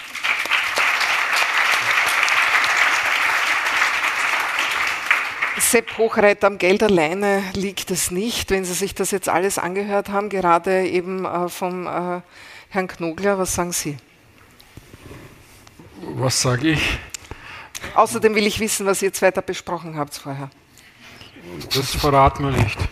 Speaker 2: Sepp Hochreiter, am Geld alleine liegt es nicht, wenn Sie sich das jetzt alles angehört haben, gerade eben äh, vom äh, Herrn Knogler. Was sagen Sie?
Speaker 3: Was sage ich?
Speaker 2: Außerdem will ich wissen, was ihr zweiter besprochen habt vorher.
Speaker 3: Das verraten wir nicht.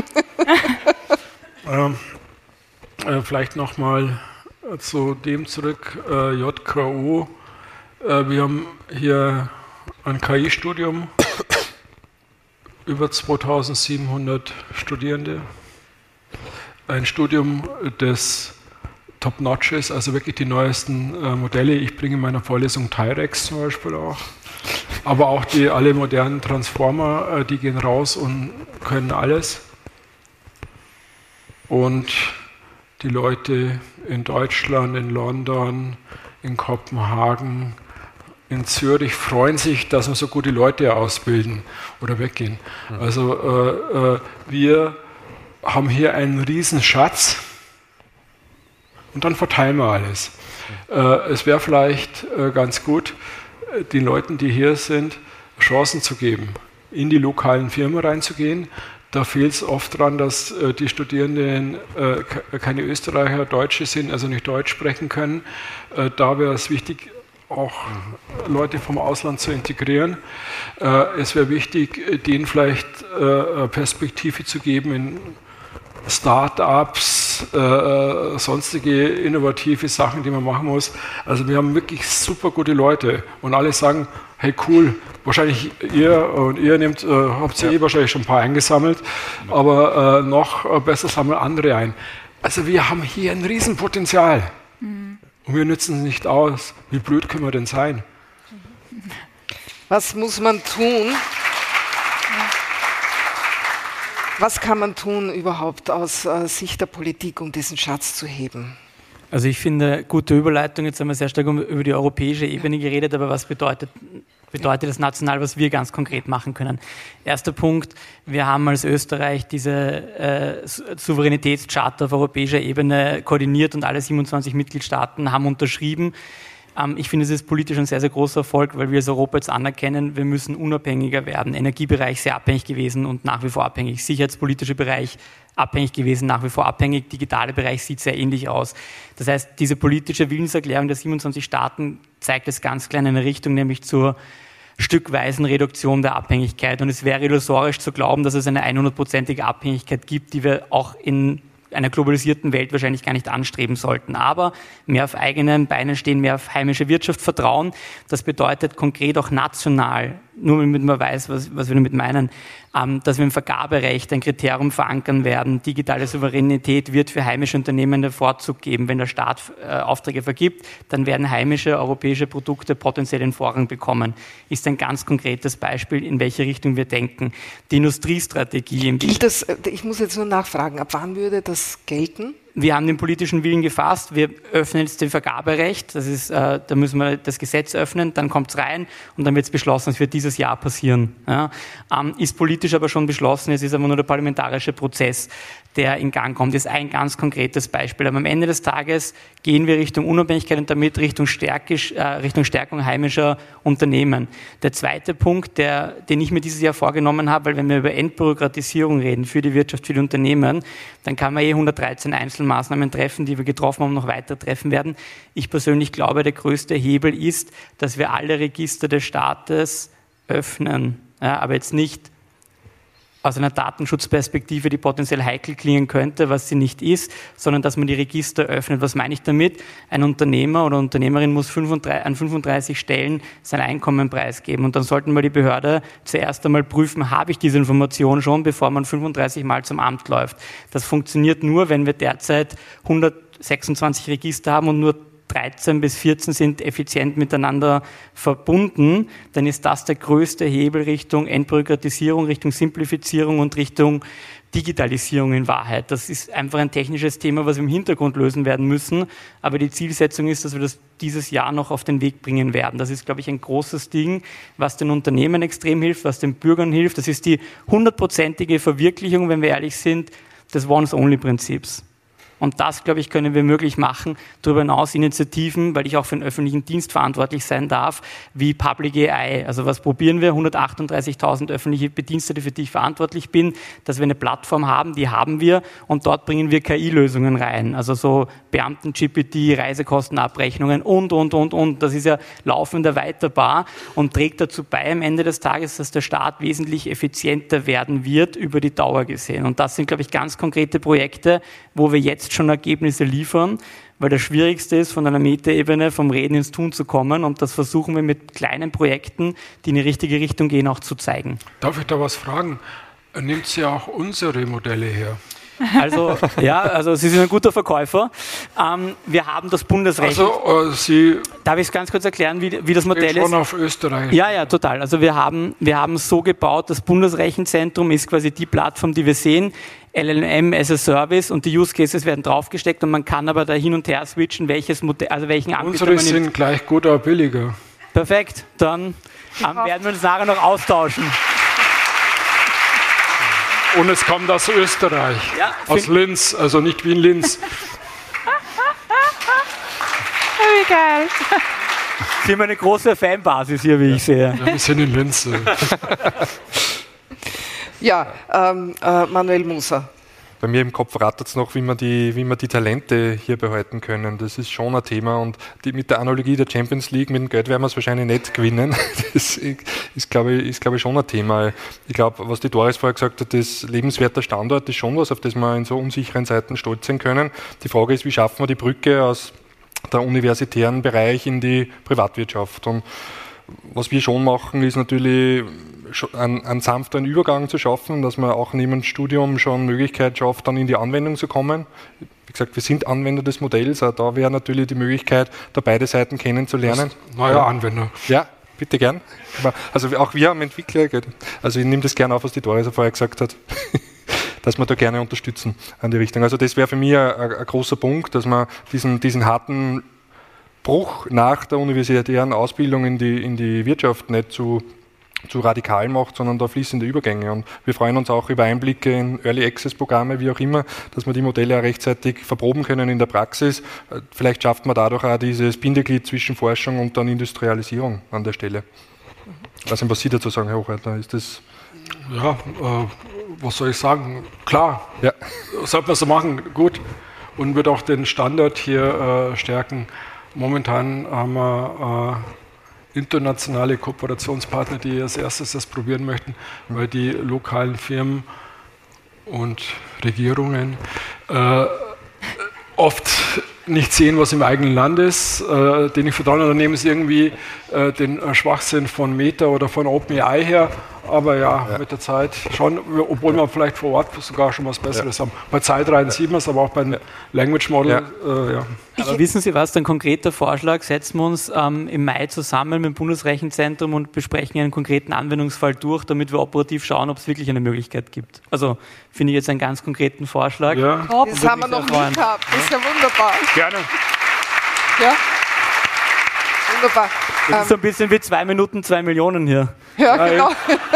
Speaker 3: ähm, äh, vielleicht nochmal zu dem zurück, äh, J K U. Äh, wir haben hier ein K I-Studium, über zweitausendsiebenhundert Studierende. Ein Studium, das top-notch ist, also wirklich die neuesten äh, Modelle. Ich bringe in meiner Vorlesung Tyrex zum Beispiel auch. Aber auch die alle modernen Transformer, äh, die gehen raus und können alles. Und die Leute in Deutschland, in London, in Kopenhagen, in Zürich freuen sich, dass wir so gute Leute ausbilden oder weggehen. Also äh, äh, wir haben hier einen riesen Schatz und dann verteilen wir alles. Äh, es wäre vielleicht äh, ganz gut, den Leuten, die hier sind, Chancen zu geben, in die lokalen Firmen reinzugehen. Da fehlt es oft daran, dass äh, die Studierenden äh, keine Österreicher, Deutsche sind, also nicht Deutsch sprechen können. Äh, da wäre es wichtig, auch Leute vom Ausland zu integrieren. Äh, es wäre wichtig, denen vielleicht äh, Perspektive zu geben in Start-ups, äh, sonstige innovative Sachen, die man machen muss. Also wir haben wirklich super gute Leute und alle sagen, hey cool, wahrscheinlich ihr und ihr nehmt, äh, habt ihr ja. eh wahrscheinlich schon ein paar eingesammelt, aber äh, noch besser sammeln andere ein. Also wir haben hier ein Riesenpotenzial mhm. und wir nützen es nicht aus. Wie blöd können wir denn sein?
Speaker 2: Was muss man tun? Was kann man tun überhaupt aus äh, Sicht der Politik, um diesen Schatz zu heben?
Speaker 5: Also ich finde, gute Überleitung, jetzt haben wir sehr stark über die europäische Ebene geredet, aber was bedeutet, bedeutet das national, was wir ganz konkret machen können? Erster Punkt, wir haben als Österreich diese äh, Souveränitätscharta auf europäischer Ebene koordiniert und alle siebenundzwanzig Mitgliedstaaten haben unterschrieben. Ich finde, es ist politisch ein sehr, sehr großer Erfolg, weil wir als Europa jetzt anerkennen, wir müssen unabhängiger werden. Energiebereich sehr abhängig gewesen und nach wie vor abhängig. Sicherheitspolitischer Bereich abhängig gewesen, nach wie vor abhängig. Digitale Bereich sieht sehr ähnlich aus. Das heißt, diese politische Willenserklärung der siebenundzwanzig Staaten zeigt es ganz klar in eine Richtung, nämlich zur stückweisen Reduktion der Abhängigkeit. Und es wäre illusorisch zu glauben, dass es eine hundertprozentige Abhängigkeit gibt, die wir auch in einer globalisierten Welt wahrscheinlich gar nicht anstreben sollten. Aber mehr auf eigenen Beinen stehen, mehr auf heimische Wirtschaft vertrauen, das bedeutet konkret auch national, nur damit man weiß, was, was wir damit meinen, ähm, dass wir im Vergaberecht ein Kriterium verankern werden. Digitale Souveränität wird für heimische Unternehmen den Vorzug geben. Wenn der Staat äh, Aufträge vergibt, dann werden heimische europäische Produkte potenziell den Vorrang bekommen. Ist ein ganz konkretes Beispiel, in welche Richtung wir denken. Die Industriestrategie. Im
Speaker 2: Gilt das, ich muss jetzt nur nachfragen, ab wann würde das gelten?
Speaker 5: Wir haben den politischen Willen gefasst, wir öffnen jetzt das Vergaberecht, das ist, äh, da müssen wir das Gesetz öffnen, dann kommt es rein und dann wird es beschlossen, es wird dieses Jahr passieren. Ja. Ähm, ist politisch aber schon beschlossen, es ist aber nur der parlamentarische Prozess, der in Gang kommt. Das ist ein ganz konkretes Beispiel. Aber am Ende des Tages gehen wir Richtung Unabhängigkeit und damit Richtung, Stärkisch, äh, Richtung Stärkung heimischer Unternehmen. Der zweite Punkt, der, den ich mir dieses Jahr vorgenommen habe, weil wenn wir über Entbürokratisierung reden für die Wirtschaft, für die Unternehmen, dann kann man eh hundertdreizehn Einzelmaßnahmen treffen, die wir getroffen haben und noch weiter treffen werden. Ich persönlich glaube, der größte Hebel ist, dass wir alle Register des Staates öffnen, ja, aber jetzt nicht aus einer Datenschutzperspektive, die potenziell heikel klingen könnte, was sie nicht ist, sondern dass man die Register öffnet. Was meine ich damit? Ein Unternehmer oder Unternehmerin muss fünfunddreißig, an fünfunddreißig Stellen sein Einkommen preisgeben und dann sollten wir die Behörde zuerst einmal prüfen, habe ich diese Information schon, bevor man fünfunddreißig Mal zum Amt läuft. Das funktioniert nur, wenn wir derzeit hundertsechsundzwanzig Register haben und nur dreizehn bis vierzehn sind effizient miteinander verbunden, dann ist das der größte Hebel Richtung Entbürokratisierung, Richtung Simplifizierung und Richtung Digitalisierung in Wahrheit. Das ist einfach ein technisches Thema, was wir im Hintergrund lösen werden müssen, aber die Zielsetzung ist, dass wir das dieses Jahr noch auf den Weg bringen werden. Das ist, glaube ich, ein großes Ding, was den Unternehmen extrem hilft, was den Bürgern hilft. Das ist die hundertprozentige Verwirklichung, wenn wir ehrlich sind, des Once-Only-Prinzips. Und das, glaube ich, können wir möglich machen. Darüber hinaus Initiativen, weil ich auch für den öffentlichen Dienst verantwortlich sein darf, wie Public A I. Also was probieren wir? hundertachtunddreißigtausend öffentliche Bedienstete, für die ich verantwortlich bin, dass wir eine Plattform haben, die haben wir und dort bringen wir K I-Lösungen rein. Also so Beamten-G P T, Reisekostenabrechnungen und, und, und, und. Das ist ja laufend erweiterbar und trägt dazu bei am Ende des Tages, dass der Staat wesentlich effizienter werden wird über die Dauer gesehen. Und das sind, glaube ich, ganz konkrete Projekte, wo wir jetzt schon Ergebnisse liefern, weil das Schwierigste ist, von einer Metaebene vom Reden ins Tun zu kommen und das versuchen wir mit kleinen Projekten, die in die richtige Richtung gehen, auch zu zeigen.
Speaker 3: Darf ich da was fragen? Nimmt sie auch unsere Modelle her?
Speaker 5: Also, ja, also Sie sind ein guter Verkäufer. Ähm, wir haben das Bundesrecht.
Speaker 3: Also, äh, Sie.
Speaker 5: Darf ich es ganz kurz erklären, wie, wie das Modell
Speaker 3: schon
Speaker 5: ist?
Speaker 3: Auf Österreich.
Speaker 5: Ja, ja, total. Also wir haben, wir haben so gebaut, das Bundesrechenzentrum ist quasi die Plattform, die wir sehen. L L M as a Service und die Use Cases werden draufgesteckt und man kann aber da hin und her switchen, welches Modell, also welchen Anbieter
Speaker 3: Unsere
Speaker 5: man nimmt.
Speaker 3: sind gleich gut, aber billiger.
Speaker 5: Perfekt, dann ähm, werden wir uns nachher noch austauschen.
Speaker 3: Und es kommt aus Österreich,
Speaker 5: ja,
Speaker 3: aus Linz, also nicht Wien-Linz.
Speaker 4: Wie geil.
Speaker 5: Sie haben eine große Fanbasis hier, wie ja. ich sehe.
Speaker 3: Ja, wir sind in Linz.
Speaker 2: Ja, ähm, äh, Manuel Moser.
Speaker 7: Bei mir im Kopf rattert es noch, wie wir, die, wie wir die Talente hier behalten können. Das ist schon ein Thema. Und die, mit der Analogie der Champions League, mit dem Geld werden wir es wahrscheinlich nicht gewinnen. Das ist, glaube ich, ist, glaube ich, schon ein Thema. Ich glaube, was die Doris vorher gesagt hat, das lebenswerter Standort ist schon was, auf das wir in so unsicheren Zeiten stolz sein können. Die Frage ist, wie schaffen wir die Brücke aus der universitären Bereich in die Privatwirtschaft? Und was wir schon machen, ist natürlich einen, einen sanfteren Übergang zu schaffen, dass man auch neben dem Studium schon Möglichkeit schafft, dann in die Anwendung zu kommen. Wie gesagt, wir sind Anwender des Modells, auch da wäre natürlich die Möglichkeit, da beide Seiten kennenzulernen.
Speaker 3: Neuer ja. Anwender.
Speaker 7: Ja, bitte gern. Also auch wir haben Entwickler, also ich nehme das gerne auf, was die Doris vorher gesagt hat, dass wir da gerne unterstützen an die Richtung. Also das wäre für mich ein, ein großer Punkt, dass man diesen, diesen harten Bruch nach der universitären Ausbildung in die, in die Wirtschaft nicht zu, zu radikal macht, sondern da fließende Übergänge. Und wir freuen uns auch über Einblicke in Early Access Programme, wie auch immer, dass wir die Modelle auch rechtzeitig verproben können in der Praxis. Vielleicht schafft man dadurch auch dieses Bindeglied zwischen Forschung und dann Industrialisierung an der Stelle. Ich weiß nicht, was Sie dazu sagen, Herr Hochreiter. Ist das
Speaker 3: ja, äh, was soll ich sagen? Klar,
Speaker 7: ja.
Speaker 3: sollte man so machen, gut. Und wird auch den Standard hier äh, stärken. Momentan haben wir äh, internationale Kooperationspartner, die als erstes das probieren möchten, weil die lokalen Firmen und Regierungen äh, oft nicht sehen, was im eigenen Land ist. Äh, denen ich vertraue, dann nehmen sie irgendwie äh, den äh, Schwachsinn von Meta oder von OpenAI her. Aber ja, ja, mit der Zeit schon, obwohl wir vielleicht vor Ort sogar schon was Besseres ja. haben. Bei Zeitreihen ja. sieht man es, aber auch beim Language Model. Ja. Äh, ja.
Speaker 5: Aber wissen Sie was, ein konkreter Vorschlag, setzen wir uns ähm, im Mai zusammen mit dem Bundesrechenzentrum und besprechen einen konkreten Anwendungsfall durch, damit wir operativ schauen, ob es wirklich eine Möglichkeit gibt. Also finde ich jetzt einen ganz konkreten Vorschlag.
Speaker 2: Ja. Oh, das haben wir noch nie gehabt, das ist ja wunderbar.
Speaker 3: Gerne.
Speaker 2: Ja. Wunderbar.
Speaker 5: Das ist so ein bisschen wie zwei Minuten, zwei Millionen hier.
Speaker 2: Ja, genau.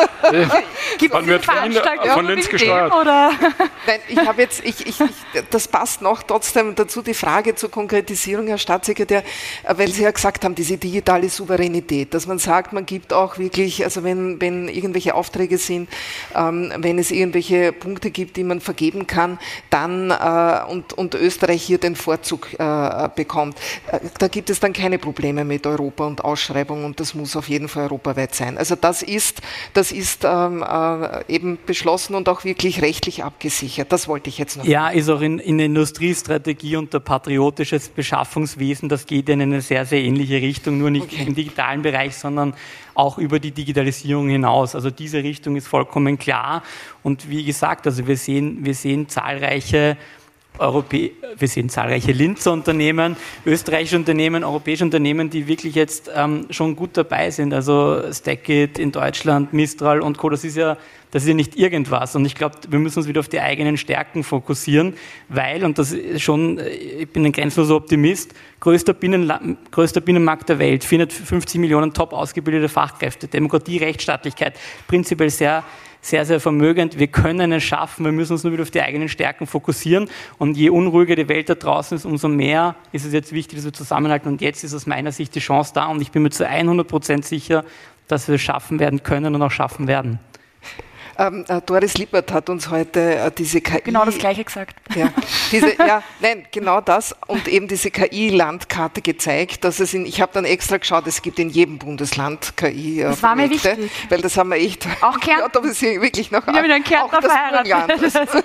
Speaker 3: Gibt es wird von, ja, von Linz gesteuert. Oder?
Speaker 2: Nein, ich habe jetzt, ich, ich, ich, das passt noch trotzdem dazu die Frage zur Konkretisierung, Herr Staatssekretär, weil Sie ja gesagt haben, diese digitale Souveränität, dass man sagt, man gibt auch wirklich, also wenn, wenn irgendwelche Aufträge sind, ähm, wenn es irgendwelche Punkte gibt, die man vergeben kann, dann äh, und, und Österreich hier den Vorzug äh, bekommt, äh, da gibt es dann keine Probleme mit Europa und Ausschreibung und das muss auf jeden Fall europaweit sein. Also das ist, das ist ähm, äh, eben beschlossen und auch wirklich rechtlich abgesichert. Das wollte ich jetzt noch.
Speaker 5: Ja, ist auch in, in der Industriestrategie und der patriotisches Beschaffungswesen, das geht in eine sehr, sehr ähnliche Richtung, nur nicht okay. im digitalen Bereich, sondern auch über die Digitalisierung hinaus. Also diese Richtung ist vollkommen klar. Und wie gesagt, also wir sehen, wir sehen zahlreiche Europä- wir sehen zahlreiche Linzer Unternehmen, österreichische Unternehmen, europäische Unternehmen, die wirklich jetzt ähm, schon gut dabei sind. Also Stackit in Deutschland, Mistral und Co. Das ist ja, das ist ja nicht irgendwas. Und ich glaube, wir müssen uns wieder auf die eigenen Stärken fokussieren, weil, und das ist schon, ich bin ein grenzenloser Optimist, größter, Binnenla- größter Binnenmarkt der Welt, vierhundertfünfzig Millionen top ausgebildete Fachkräfte, Demokratie, Rechtsstaatlichkeit, prinzipiell sehr sehr, sehr vermögend. Wir können es schaffen, wir müssen uns nur wieder auf die eigenen Stärken fokussieren und je unruhiger die Welt da draußen ist, umso mehr ist es jetzt wichtig, dass wir zusammenhalten und jetzt ist aus meiner Sicht die Chance da und ich bin mir zu hundert Prozent sicher, dass wir es schaffen werden können und auch schaffen werden.
Speaker 2: Ähm, äh, Doris Lippert hat uns heute äh, diese K I...
Speaker 4: Genau das Gleiche gesagt.
Speaker 2: Ja, diese, ja, nein, genau das und eben diese K I-Landkarte gezeigt, dass es in, ich habe dann extra geschaut, es gibt in jedem Bundesland K I-Projekte.
Speaker 4: Das war mir wichtig.
Speaker 2: Weil das haben wir echt...
Speaker 4: Auch Kärnten.
Speaker 2: Ja, das ist wirklich noch...
Speaker 4: Wir haben einen Kärntner verheiratet.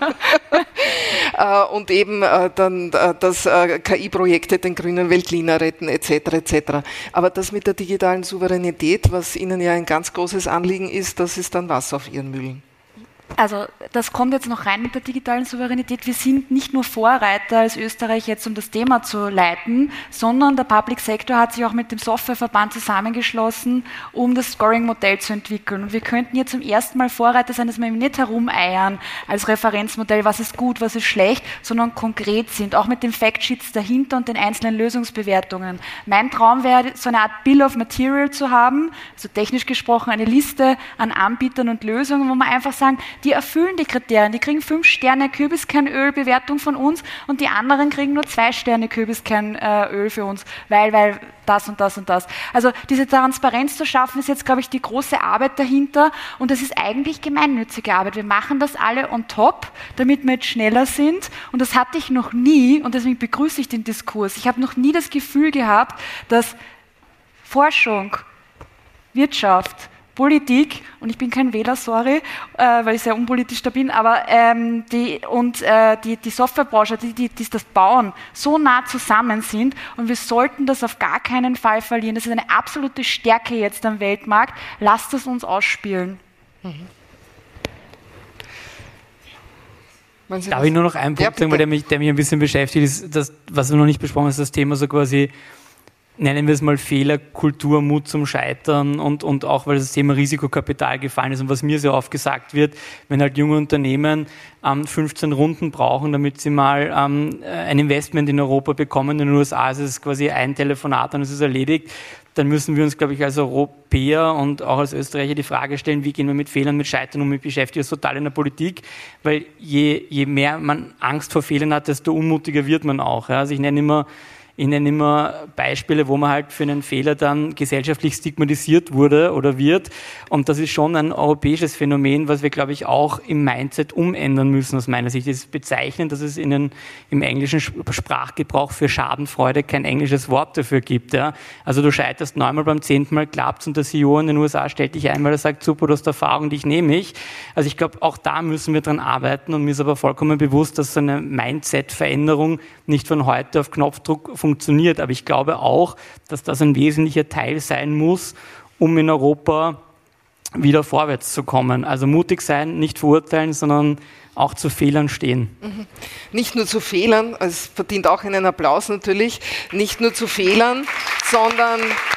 Speaker 2: äh, und eben äh, dann, äh, dass äh, K I-Projekte den grünen Weltklima retten, et cetera et cetera. Aber das mit der digitalen Souveränität, was Ihnen ja ein ganz großes Anliegen ist, das ist dann Wasser auf Ihren Mühlen.
Speaker 4: Also das kommt jetzt noch rein mit der digitalen Souveränität. Wir sind nicht nur Vorreiter als Österreich jetzt, um das Thema zu leiten, sondern der Public Sector hat sich auch mit dem Softwareverband zusammengeschlossen, um das Scoring-Modell zu entwickeln. Und wir könnten jetzt zum ersten Mal Vorreiter sein, dass wir eben nicht herumeiern als Referenzmodell, was ist gut, was ist schlecht, sondern konkret sind, auch mit den Factsheets dahinter und den einzelnen Lösungsbewertungen. Mein Traum wäre, so eine Art Bill of Material zu haben, also technisch gesprochen eine Liste an Anbietern und Lösungen, wo man einfach sagen, die erfüllen die Kriterien, die kriegen fünf Sterne Kürbiskernölbewertung von uns und die anderen kriegen nur zwei Sterne Kürbiskernöl für uns, weil, weil das und das und das. Also diese Transparenz zu schaffen, ist jetzt, glaube ich, die große Arbeit dahinter und das ist eigentlich gemeinnützige Arbeit. Wir machen das alle on top, damit wir jetzt schneller sind und das hatte ich noch nie und deswegen begrüße ich den Diskurs. Ich habe noch nie das Gefühl gehabt, dass Forschung, Wirtschaft, Politik, und ich bin kein Wähler, sorry, äh, weil ich sehr unpolitisch da bin, aber ähm, die, und äh, die, die Softwarebranche, die, die, die das bauen, so nah zusammen sind und wir sollten das auf gar keinen Fall verlieren. Das ist eine absolute Stärke jetzt am Weltmarkt. Lasst es uns ausspielen. Mhm.
Speaker 5: Darf ich nur noch einen Punkt ja, sagen, weil der mich, der mich ein bisschen beschäftigt, ist, das, was wir noch nicht besprochen haben, ist das Thema so quasi, nennen wir es mal Fehlerkultur, Mut zum Scheitern und, und auch, weil das Thema Risikokapital gefallen ist und was mir sehr oft gesagt wird, wenn halt junge Unternehmen ähm, fünfzehn Runden brauchen, damit sie mal ähm, ein Investment in Europa bekommen, in den U S A ist es quasi ein Telefonat und es ist erledigt, dann müssen wir uns, glaube ich, als Europäer und auch als Österreicher die Frage stellen, wie gehen wir mit Fehlern, mit Scheitern um, mit beschäftigen uns total in der Politik, weil je, je mehr man Angst vor Fehlern hat, desto unmutiger wird man auch. Ja? Also ich nenne immer Ich nenne immer Beispiele, wo man halt für einen Fehler dann gesellschaftlich stigmatisiert wurde oder wird. Und das ist schon ein europäisches Phänomen, was wir, glaube ich, auch im Mindset umändern müssen, aus meiner Sicht. Es ist bezeichnend, dass es in den, im englischen Sprachgebrauch für Schadenfreude kein englisches Wort dafür gibt. Ja. Also du scheiterst neunmal, beim zehnten Mal klappt's und der C E O in den U S A stellt dich ein, weil er sagt, super, du hast Erfahrung, dich nehme ich. Also ich glaube, auch da müssen wir dran arbeiten und mir ist aber vollkommen bewusst, dass so eine Mindset-Veränderung nicht von heute auf Knopfdruck funktioniert. Aber ich glaube auch, dass das ein wesentlicher Teil sein muss, um in Europa wieder vorwärts zu kommen. Also mutig sein, nicht verurteilen, sondern auch zu Fehlern stehen.
Speaker 2: Mhm. Nicht nur zu Fehlern, es verdient auch einen Applaus natürlich, nicht nur zu Fehlern, sondern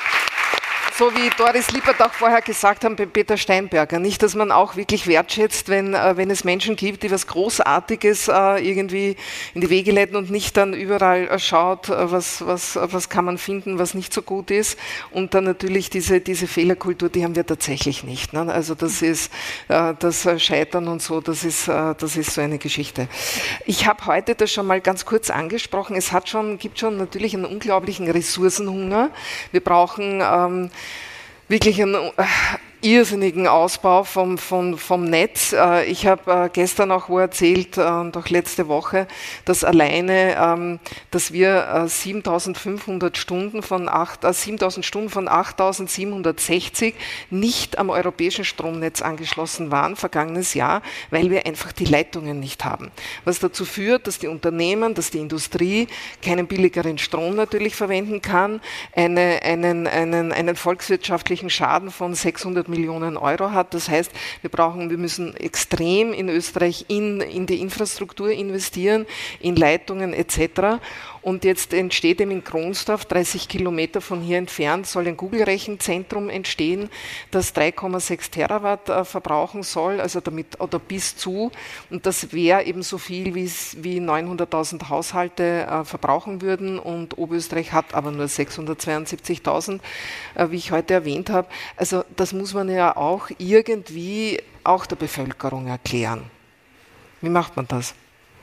Speaker 2: so wie Doris Lippert auch vorher gesagt haben bei Peter Steinberger, nicht, dass man auch wirklich wertschätzt, wenn, äh, wenn es Menschen gibt, die was Großartiges äh, irgendwie in die Wege leiten und nicht dann überall äh, schaut, äh, was, was, was kann man finden, was nicht so gut ist. Und dann natürlich diese, diese Fehlerkultur, die haben wir tatsächlich nicht. Ne? Also das ist äh, das Scheitern und so, das ist, äh, das ist so eine Geschichte. Ich habe heute das schon mal ganz kurz angesprochen. Es hat schon, gibt schon natürlich einen unglaublichen Ressourcenhunger. Wir brauchen ähm, wirklich einen äh, irrsinnigen Ausbau vom, vom, vom Netz. Äh, ich habe äh, gestern auch wo erzählt äh, und auch letzte Woche, dass alleine, ähm, dass wir äh, siebentausendfünfhundert Stunden von acht, äh, siebentausend Stunden von achttausendsiebenhundertsechzig nicht am europäischen Stromnetz angeschlossen waren, vergangenes Jahr, weil wir einfach die Leitungen nicht haben. Was dazu führt, dass die Unternehmen, dass die Industrie keinen billigeren Strom natürlich verwenden kann, eine, einen, einen, einen volkswirtschaftlichen Schaden von sechshundert Millionen Euro hat. Das heißt, wir brauchen, wir müssen extrem in Österreich in, in die Infrastruktur investieren, in Leitungen et cetera. Und jetzt entsteht eben in Kronsdorf, dreißig Kilometer von hier entfernt, soll ein Google-Rechenzentrum entstehen, das drei Komma sechs Terawatt äh, verbrauchen soll, also damit oder bis zu. Und das wäre eben so viel, wie neunhunderttausend Haushalte äh, verbrauchen würden. Und Oberösterreich hat aber nur sechshundertzweiundsiebzigtausend, äh, wie ich heute erwähnt habe. Also das muss man ja auch irgendwie auch der Bevölkerung erklären. Wie macht man das?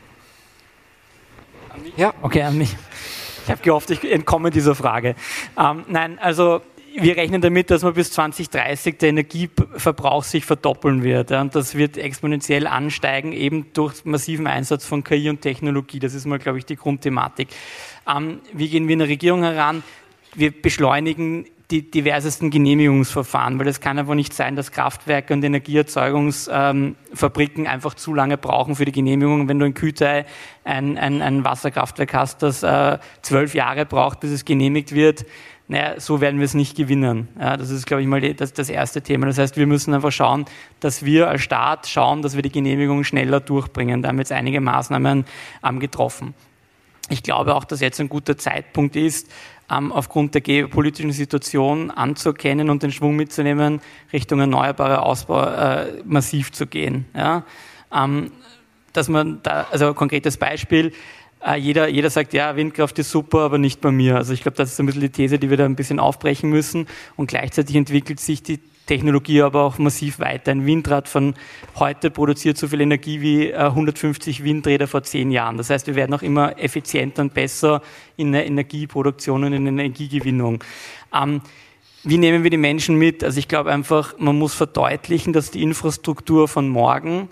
Speaker 5: Ja. Okay, an mich. Ich habe gehofft, ich entkomme dieser Frage. Ähm, nein, also wir rechnen damit, dass man bis zwanzig dreißig der Energieverbrauch sich verdoppeln wird. Ja, und das wird exponentiell ansteigen, eben durch massiven Einsatz von K I und Technologie. Das ist mal, glaube ich, die Grundthematik. Ähm, wie gehen wir in der Regierung heran? Wir beschleunigen die diversesten Genehmigungsverfahren, weil es kann einfach nicht sein, dass Kraftwerke und Energieerzeugungsfabriken ähm, einfach zu lange brauchen für die Genehmigung. Wenn du in Kütei ein, ein, ein Wasserkraftwerk hast, das äh, zwölf Jahre braucht, bis es genehmigt wird, naja, so werden wir es nicht gewinnen. Ja, das ist, glaube ich, mal die, das, das erste Thema. Das heißt, wir müssen einfach schauen, dass wir als Staat schauen, dass wir die Genehmigung schneller durchbringen. Da haben wir jetzt einige Maßnahmen ähm, getroffen. Ich glaube auch, dass jetzt ein guter Zeitpunkt ist, ähm, aufgrund der geopolitischen Situation anzuerkennen und den Schwung mitzunehmen, Richtung erneuerbarer Ausbau äh, massiv zu gehen. Ja? Ähm, dass man da, also konkretes Beispiel, äh, jeder, jeder sagt, ja, Windkraft ist super, aber nicht bei mir. Also ich glaube, das ist ein bisschen die These, die wir da ein bisschen aufbrechen müssen. Und gleichzeitig entwickelt sich die Technologie aber auch massiv weiter. Ein Windrad von heute produziert so viel Energie wie äh, hundertfünfzig Windräder vor zehn Jahren. Das heißt, wir werden auch immer effizienter und besser in der Energieproduktion und in der Energiegewinnung. Ähm, wie nehmen wir die Menschen mit? Also ich glaube einfach, man muss verdeutlichen, dass die Infrastruktur von morgen,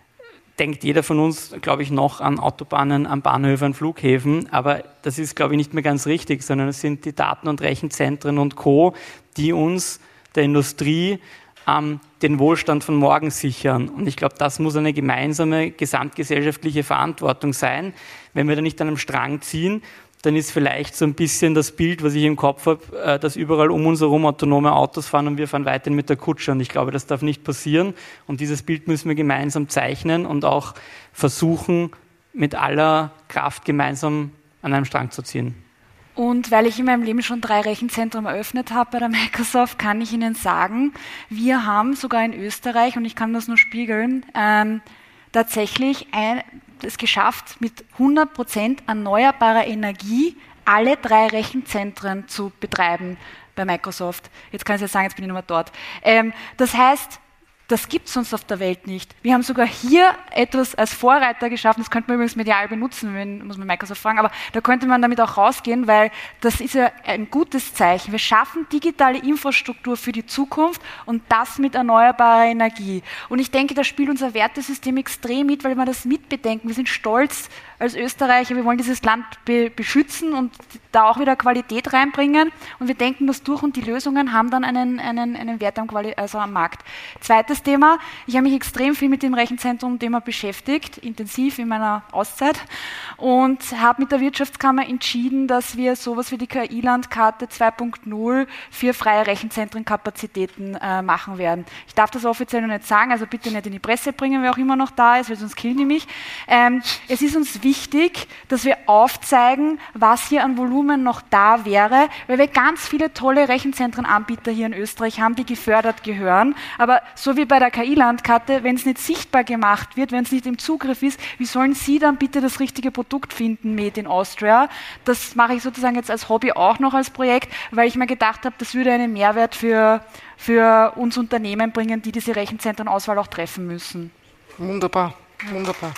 Speaker 5: denkt jeder von uns, glaube ich, noch an Autobahnen, an Bahnhöfe, an Flughäfen, aber das ist, glaube ich, nicht mehr ganz richtig, sondern es sind die Daten- und Rechenzentren und Co., die uns der Industrie ähm, den Wohlstand von morgen sichern. Und ich glaube, das muss eine gemeinsame gesamtgesellschaftliche Verantwortung sein. Wenn wir da nicht an einem Strang ziehen, dann ist vielleicht so ein bisschen das Bild, was ich im Kopf habe, äh, dass überall um uns herum autonome Autos fahren und wir fahren weiterhin mit der Kutsche. Und ich glaube, das darf nicht passieren. Und dieses Bild müssen wir gemeinsam zeichnen und auch versuchen, mit aller Kraft gemeinsam an einem Strang zu ziehen.
Speaker 4: Und weil ich in meinem Leben schon drei Rechenzentren eröffnet habe bei der Microsoft, kann ich Ihnen sagen, wir haben sogar in Österreich, und ich kann das nur spiegeln, ähm, tatsächlich ein, es geschafft, mit hundert Prozent erneuerbarer Energie alle drei Rechenzentren zu betreiben bei Microsoft. Jetzt kann ich jetzt sagen, jetzt bin ich nochmal dort. Ähm, das heißt, das gibt es sonst auf der Welt nicht. Wir haben sogar hier etwas als Vorreiter geschaffen, das könnte man übrigens medial benutzen, wenn, muss man Microsoft fragen, aber da könnte man damit auch rausgehen, weil das ist ja ein gutes Zeichen. Wir schaffen digitale Infrastruktur für die Zukunft und das mit erneuerbarer Energie. Und ich denke, da spielt unser Wertesystem extrem mit, weil wir das mitbedenken. Wir sind stolz als Österreicher, wir wollen dieses Land be- beschützen und da auch wieder Qualität reinbringen und wir denken das durch und die Lösungen haben dann einen, einen, einen Wert am, Quali- also am Markt. Zweites Thema, ich habe mich extrem viel mit dem Rechenzentrum-Thema beschäftigt, intensiv in meiner Auszeit und habe mit der Wirtschaftskammer entschieden, dass wir sowas wie die K I-Landkarte zwei Punkt null für freie Rechenzentrenkapazitäten äh, machen werden. Ich darf das offiziell noch nicht sagen, also bitte nicht in die Presse bringen, wer auch immer noch da ist, weil sonst killen die mich. Ähm, es ist uns wichtig, dass wir aufzeigen, was hier an Volumen noch da wäre, weil wir ganz viele tolle Rechenzentrenanbieter hier in Österreich haben, die gefördert gehören, aber so wie bei der K I-Landkarte, wenn es nicht sichtbar gemacht wird, wenn es nicht im Zugriff ist, wie sollen Sie dann bitte das richtige Produkt finden, Made in Austria? Das mache ich sozusagen jetzt als Hobby auch noch als Projekt, weil ich mir gedacht habe, das würde einen Mehrwert für, für uns Unternehmen bringen, die diese Rechenzentrenauswahl auch treffen müssen.
Speaker 2: Wunderbar, wunderbar.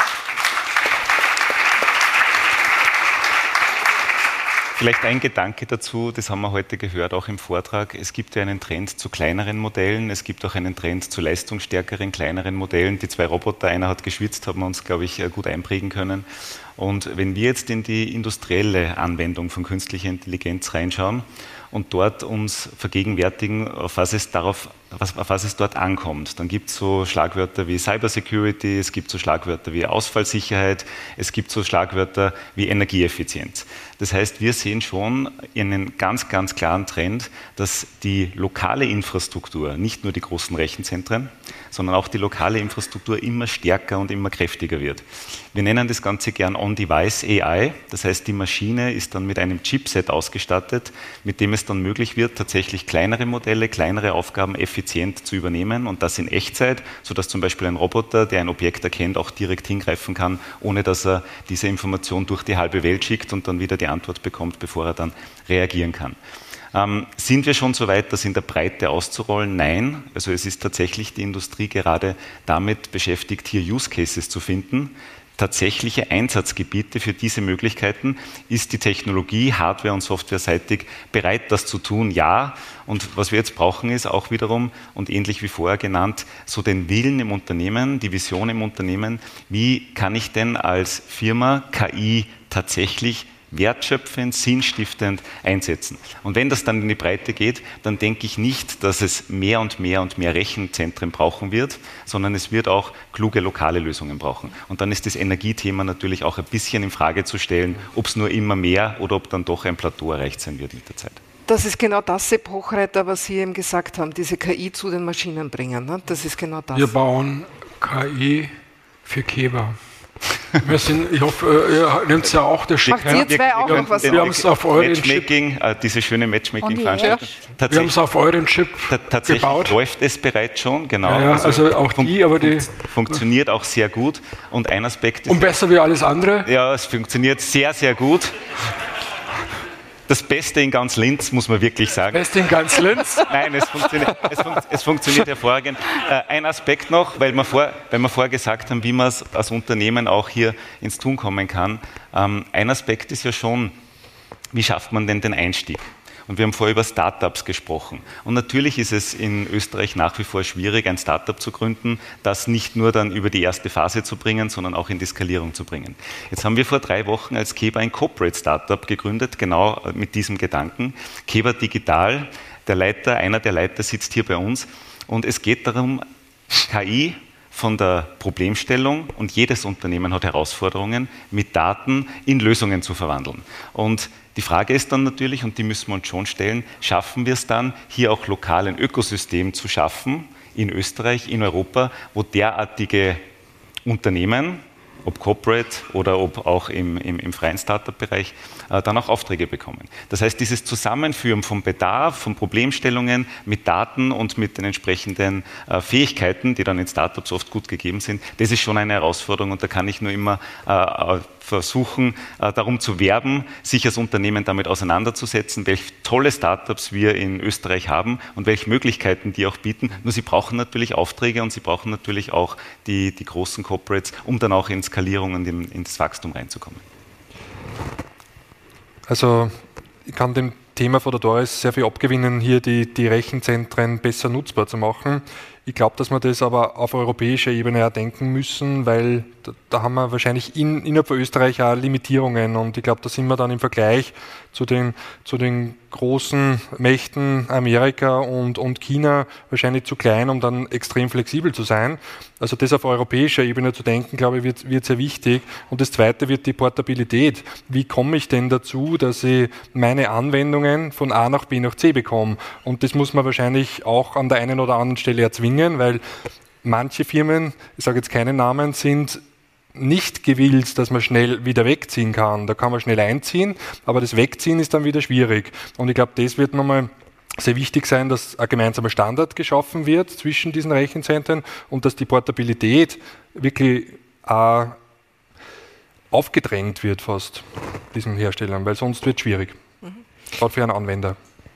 Speaker 6: Vielleicht ein Gedanke dazu, das haben wir heute gehört, auch im Vortrag. Es gibt ja einen Trend zu kleineren Modellen, es gibt auch einen Trend zu leistungsstärkeren, kleineren Modellen. Die zwei Roboter, einer hat geschwitzt, haben wir uns, glaube ich, gut einprägen können. Und wenn wir jetzt in die industrielle Anwendung von künstlicher Intelligenz reinschauen und dort uns vergegenwärtigen, auf was es, darauf, was, auf was es dort ankommt, dann gibt es so Schlagwörter wie Cybersecurity, es gibt so Schlagwörter wie Ausfallsicherheit, es gibt so Schlagwörter wie Energieeffizienz. Das heißt, wir sehen schon einen ganz, ganz klaren Trend, dass die lokale Infrastruktur, nicht nur die großen Rechenzentren, sondern auch die lokale Infrastruktur immer stärker und immer kräftiger wird. Wir nennen das Ganze gern On-Device A I, das heißt, die Maschine ist dann mit einem Chipset ausgestattet, mit dem es dann möglich wird, tatsächlich kleinere Modelle, kleinere Aufgaben effizient zu übernehmen und das in Echtzeit, sodass zum Beispiel ein Roboter, der ein Objekt erkennt, auch direkt hingreifen kann, ohne dass er diese Information durch die halbe Welt schickt und dann wieder die Antwort bekommt, bevor er dann reagieren kann. Ähm, sind wir schon so weit, das in der Breite auszurollen? Nein. Also es ist tatsächlich die Industrie gerade damit beschäftigt, hier Use Cases zu finden. Tatsächliche Einsatzgebiete für diese Möglichkeiten. Ist die Technologie, hardware- und softwareseitig bereit, das zu tun? Ja. Und was wir jetzt brauchen, ist auch wiederum, und ähnlich wie vorher genannt, so den Willen im Unternehmen, die Vision im Unternehmen, wie kann ich denn als Firma K I tatsächlich wertschöpfend, sinnstiftend einsetzen. Und wenn das dann in die Breite geht, dann denke ich nicht, dass es mehr und mehr und mehr Rechenzentren brauchen wird, sondern es wird auch kluge lokale Lösungen brauchen. Und dann ist das Energiethema natürlich auch ein bisschen in Frage zu stellen, ob es nur immer mehr oder ob dann doch ein Plateau erreicht sein wird mit der Zeit.
Speaker 2: Das ist genau das, Sepp Hochreiter, was Sie eben gesagt haben, diese K I zu den Maschinen bringen. Ne? Das ist genau das.
Speaker 3: Wir bauen K I für Käfer. Wir sind, ich hoffe, ihr nehmt es ja auch der
Speaker 2: Macht ihr zwei auch noch was?
Speaker 3: Wir haben es auf euren
Speaker 6: Matchmaking, äh, diese schöne Matchmaking-Veranstaltung.
Speaker 3: Wir haben es auf euren Chip
Speaker 6: Tatsächlich
Speaker 3: gebaut.
Speaker 6: läuft es bereits schon, genau.
Speaker 3: Ja, ja, also, also auch die, aber die...
Speaker 6: Funktioniert auch sehr gut. Und ein Aspekt ist...
Speaker 3: Und besser wie alles andere?
Speaker 6: Ja, es funktioniert sehr, sehr gut. Das Beste in ganz Linz, muss man wirklich sagen.
Speaker 3: Beste in ganz Linz?
Speaker 6: Nein, es funktioniert, es fun es funktioniert hervorragend. Äh, ein Aspekt noch, weil wir, vor, weil wir vorher gesagt haben, wie man es als Unternehmen auch hier ins Tun kommen kann. Ähm, ein Aspekt ist ja schon, wie schafft man denn den Einstieg? Und wir haben vorher über Startups gesprochen. Und natürlich ist es in Österreich nach wie vor schwierig, ein Startup zu gründen, das nicht nur dann über die erste Phase zu bringen, sondern auch in die Skalierung zu bringen. Jetzt haben wir vor drei Wochen als Keba ein Corporate Startup gegründet, genau mit diesem Gedanken. Keba Digital, der Leiter, einer der Leiter sitzt hier bei uns. Und es geht darum, K I von der Problemstellung, und jedes Unternehmen hat Herausforderungen, mit Daten in Lösungen zu verwandeln. Und die Frage ist dann natürlich, und die müssen wir uns schon stellen, schaffen wir es dann, hier auch lokal ein Ökosystem zu schaffen, in Österreich, in Europa, wo derartige Unternehmen, ob Corporate oder ob auch im, im, im freien Startup-Bereich, äh, dann auch Aufträge bekommen. Das heißt, dieses Zusammenführen von Bedarf, von Problemstellungen mit Daten und mit den entsprechenden äh, Fähigkeiten, die dann in Startups oft gut gegeben sind, das ist schon eine Herausforderung, und da kann ich nur immer äh, versuchen, äh, darum zu werben, sich als Unternehmen damit auseinanderzusetzen, welche tolle Startups wir in Österreich haben und welche Möglichkeiten die auch bieten. Nur sie brauchen natürlich Aufträge, und sie brauchen natürlich auch die, die großen Corporates, um dann auch in Skalierung und in, ins Wachstum reinzukommen.
Speaker 7: Also ich kann dem Thema von der Doris sehr viel abgewinnen, hier die, die Rechenzentren besser nutzbar zu machen. Ich glaube, dass wir das aber auf europäischer Ebene auch denken müssen, weil da, da haben wir wahrscheinlich in, innerhalb von Österreich auch Limitierungen, und ich glaube, da sind wir dann im Vergleich zu den, zu den großen Mächten Amerika und, und China wahrscheinlich zu klein, um dann extrem flexibel zu sein. Also das auf europäischer Ebene zu denken, glaube ich, wird, wird sehr wichtig. Und das Zweite wird die Portabilität. Wie komme ich denn dazu, dass ich meine Anwendungen von A nach B nach C bekomme? Und das muss man wahrscheinlich auch an der einen oder anderen Stelle erzwingen, weil manche Firmen, ich sage jetzt keine Namen, sind nicht gewillt, dass man schnell wieder wegziehen kann. Da kann man schnell einziehen, aber das Wegziehen ist dann wieder schwierig. Und ich glaube, das wird nochmal sehr wichtig sein, dass ein gemeinsamer Standard geschaffen wird zwischen diesen Rechenzentren und dass die Portabilität wirklich äh, aufgedrängt wird fast diesen Herstellern, weil sonst wird es schwierig. Mhm. Gerade für einen Anwender.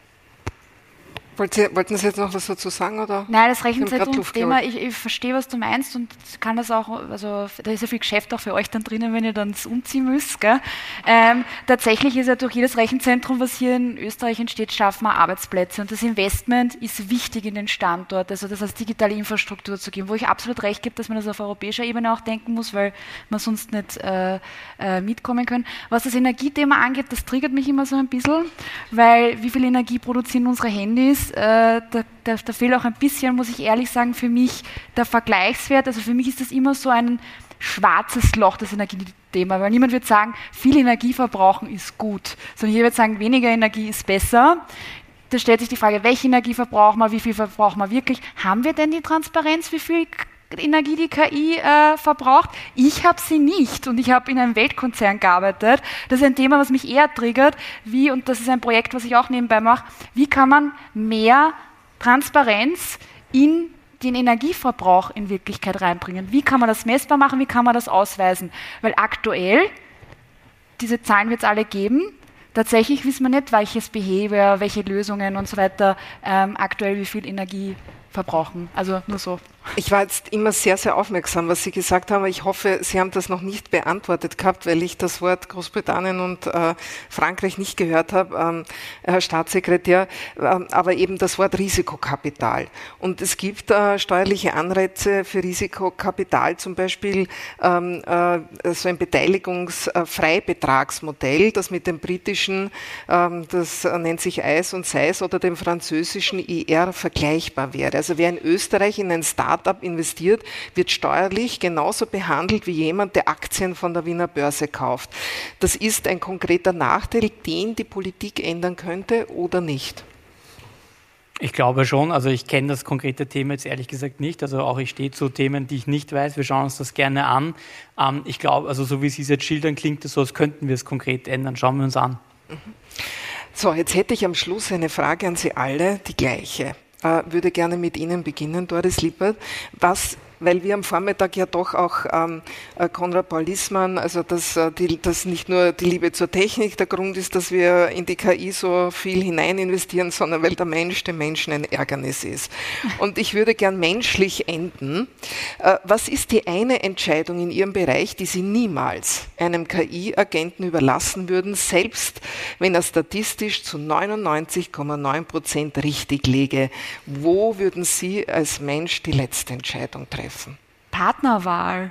Speaker 2: Sie, wollten Sie jetzt noch was dazu sagen? Oder?
Speaker 4: Nein, das Rechenzentrumsthema, ich, ich verstehe, was du meinst, und kann das auch, also da ist ja viel Geschäft auch für euch dann drinnen, wenn ihr dann das umziehen müsst. Gell? Ähm, tatsächlich ist ja durch jedes Rechenzentrum, was hier in Österreich entsteht, schaffen wir Arbeitsplätze, und das Investment ist wichtig in den Standort, also das als digitale Infrastruktur zu geben, wo ich absolut recht gebe, dass man das auf europäischer Ebene auch denken muss, weil man sonst nicht äh, äh, mitkommen kann. Was das Energiethema angeht, das triggert mich immer so ein bisschen, weil wie viel Energie produzieren unsere Handys? Äh, da, da, da fehlt auch ein bisschen, muss ich ehrlich sagen, für mich der Vergleichswert. Also für mich ist das immer so ein schwarzes Loch, das Energiethema, weil niemand wird sagen, viel Energie verbrauchen ist gut, sondern jeder wird sagen, weniger Energie ist besser. Da stellt sich die Frage, welche Energie verbrauchen wir, wie viel verbrauchen wir wirklich? Haben wir denn die Transparenz, wie viel Energie die K I äh, verbraucht? Ich habe sie nicht, und ich habe in einem Weltkonzern gearbeitet. Das ist ein Thema, was mich eher triggert, wie, und das ist ein Projekt, was ich auch nebenbei mache, wie kann man mehr Transparenz in den Energieverbrauch in Wirklichkeit reinbringen? Wie kann man das messbar machen? Wie kann man das ausweisen? Weil aktuell, diese Zahlen wird es alle geben, tatsächlich wissen wir nicht, welches Behavior, welche Lösungen und so weiter ähm, aktuell wie viel Energie verbrauchen. Also nur so.
Speaker 2: Ich war jetzt immer sehr, sehr aufmerksam, was Sie gesagt haben. Ich hoffe, Sie haben das noch nicht beantwortet gehabt, weil ich das Wort Großbritannien und äh, Frankreich nicht gehört habe, ähm, Herr Staatssekretär, ähm, aber eben das Wort Risikokapital. Und es gibt äh, steuerliche Anreize für Risikokapital, zum Beispiel ähm, äh, so ein Beteiligungsfreibetragsmodell, das mit dem britischen, ähm, das nennt sich I C E und S E I S, oder dem französischen I R vergleichbar wäre. Also wer in Österreich in ein Start Start-up investiert, wird steuerlich genauso behandelt wie jemand, der Aktien von der Wiener Börse kauft. Das ist ein konkreter Nachteil, den die Politik ändern könnte oder nicht.
Speaker 5: Ich glaube schon, also ich kenne das konkrete Thema jetzt ehrlich gesagt nicht, also auch ich stehe zu Themen, die ich nicht weiß, wir schauen uns das gerne an. Ähm, ich glaube, also so wie Sie es jetzt schildern, klingt es so, als könnten wir es konkret ändern, schauen wir uns an.
Speaker 2: So, jetzt hätte ich am Schluss eine Frage an Sie alle, die gleiche. Äh, würde gerne mit Ihnen beginnen, Doris Lippert. Was, weil wir am Vormittag ja doch auch ähm, Konrad Paul Liessmann, also dass, äh, die, dass nicht nur die Liebe zur Technik der Grund ist, dass wir in die K I so viel hinein investieren, sondern weil der Mensch dem Menschen ein Ärgernis ist. Und ich würde gern menschlich enden. Äh, was ist die eine Entscheidung in Ihrem Bereich, die Sie niemals einem K I-Agenten überlassen würden, selbst wenn er statistisch zu neunundneunzig Komma neun Prozent richtig läge? Wo würden Sie als Mensch die letzte Entscheidung treffen?
Speaker 4: Partnerwahl.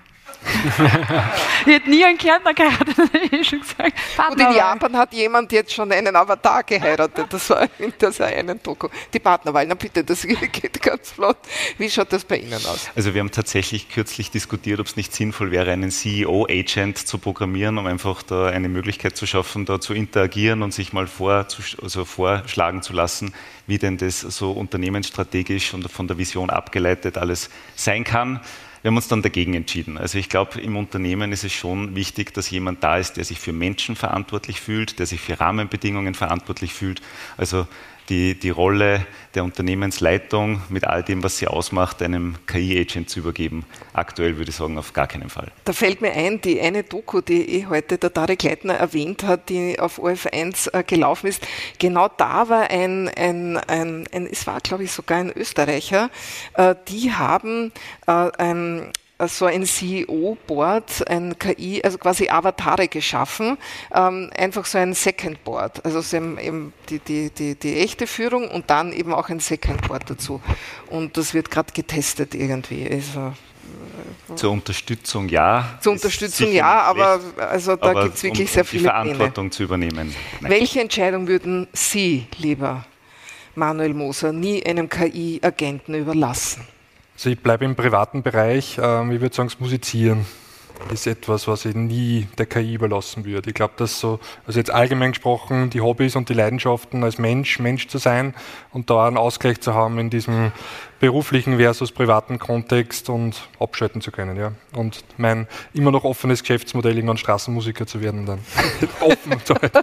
Speaker 4: Ich hätte nie einen Kärntner geheiratet, das habe ich schon gesagt.
Speaker 2: Und in Japan hat jemand jetzt schon einen Avatar geheiratet. Das war in dieser einen Doku. Die Partnerwahl, na bitte, das geht ganz flott. Wie schaut das bei Ihnen aus?
Speaker 6: Also wir haben tatsächlich kürzlich diskutiert, ob es nicht sinnvoll wäre, einen C E O-Agent zu programmieren, um einfach da eine Möglichkeit zu schaffen, da zu interagieren und sich mal vor, also vorschlagen zu lassen, wie denn das so unternehmensstrategisch und von der Vision abgeleitet alles sein kann. Wir haben uns dann dagegen entschieden. Also ich glaube, im Unternehmen ist es schon wichtig, dass jemand da ist, der sich für Menschen verantwortlich fühlt, der sich für Rahmenbedingungen verantwortlich fühlt. Also die, die Rolle der Unternehmensleitung mit all dem, was sie ausmacht, einem K I-Agent zu übergeben. Aktuell würde ich sagen, auf gar keinen Fall.
Speaker 2: Da fällt mir ein, die eine Doku, die eh heute der Tarek Leitner erwähnt hat, die auf O F eins äh, gelaufen ist, genau da war ein, ein, ein, ein es war glaube ich sogar ein Österreicher, äh, die haben äh, ein so ein C E O-Board, ein K I, also quasi Avatare geschaffen, ähm, einfach so ein Second Board, also so eben die, die, die, die echte Führung und dann eben auch ein Second Board dazu. Und das wird gerade getestet irgendwie. Also,
Speaker 6: äh, zur Unterstützung ja.
Speaker 2: Zur Unterstützung ja, aber also da gibt es wirklich
Speaker 6: um,
Speaker 2: sehr
Speaker 6: um
Speaker 2: viele
Speaker 6: die Verantwortung
Speaker 2: Pläne.
Speaker 6: zu übernehmen. Nein.
Speaker 2: Welche Entscheidung würden Sie, lieber Manuel Moser, nie einem K I-Agenten überlassen?
Speaker 7: Also ich bleibe im privaten Bereich. Ich würde sagen, das Musizieren ist etwas, was ich nie der K I überlassen würde. Ich glaube, dass so, also jetzt allgemein gesprochen, die Hobbys und die Leidenschaften als Mensch, Mensch zu sein und da einen Ausgleich zu haben in diesem beruflichen versus privaten Kontext und abschalten zu können. Ja. Und mein immer noch offenes Geschäftsmodell, irgendwann Straßenmusiker zu werden dann. Offen zu halten.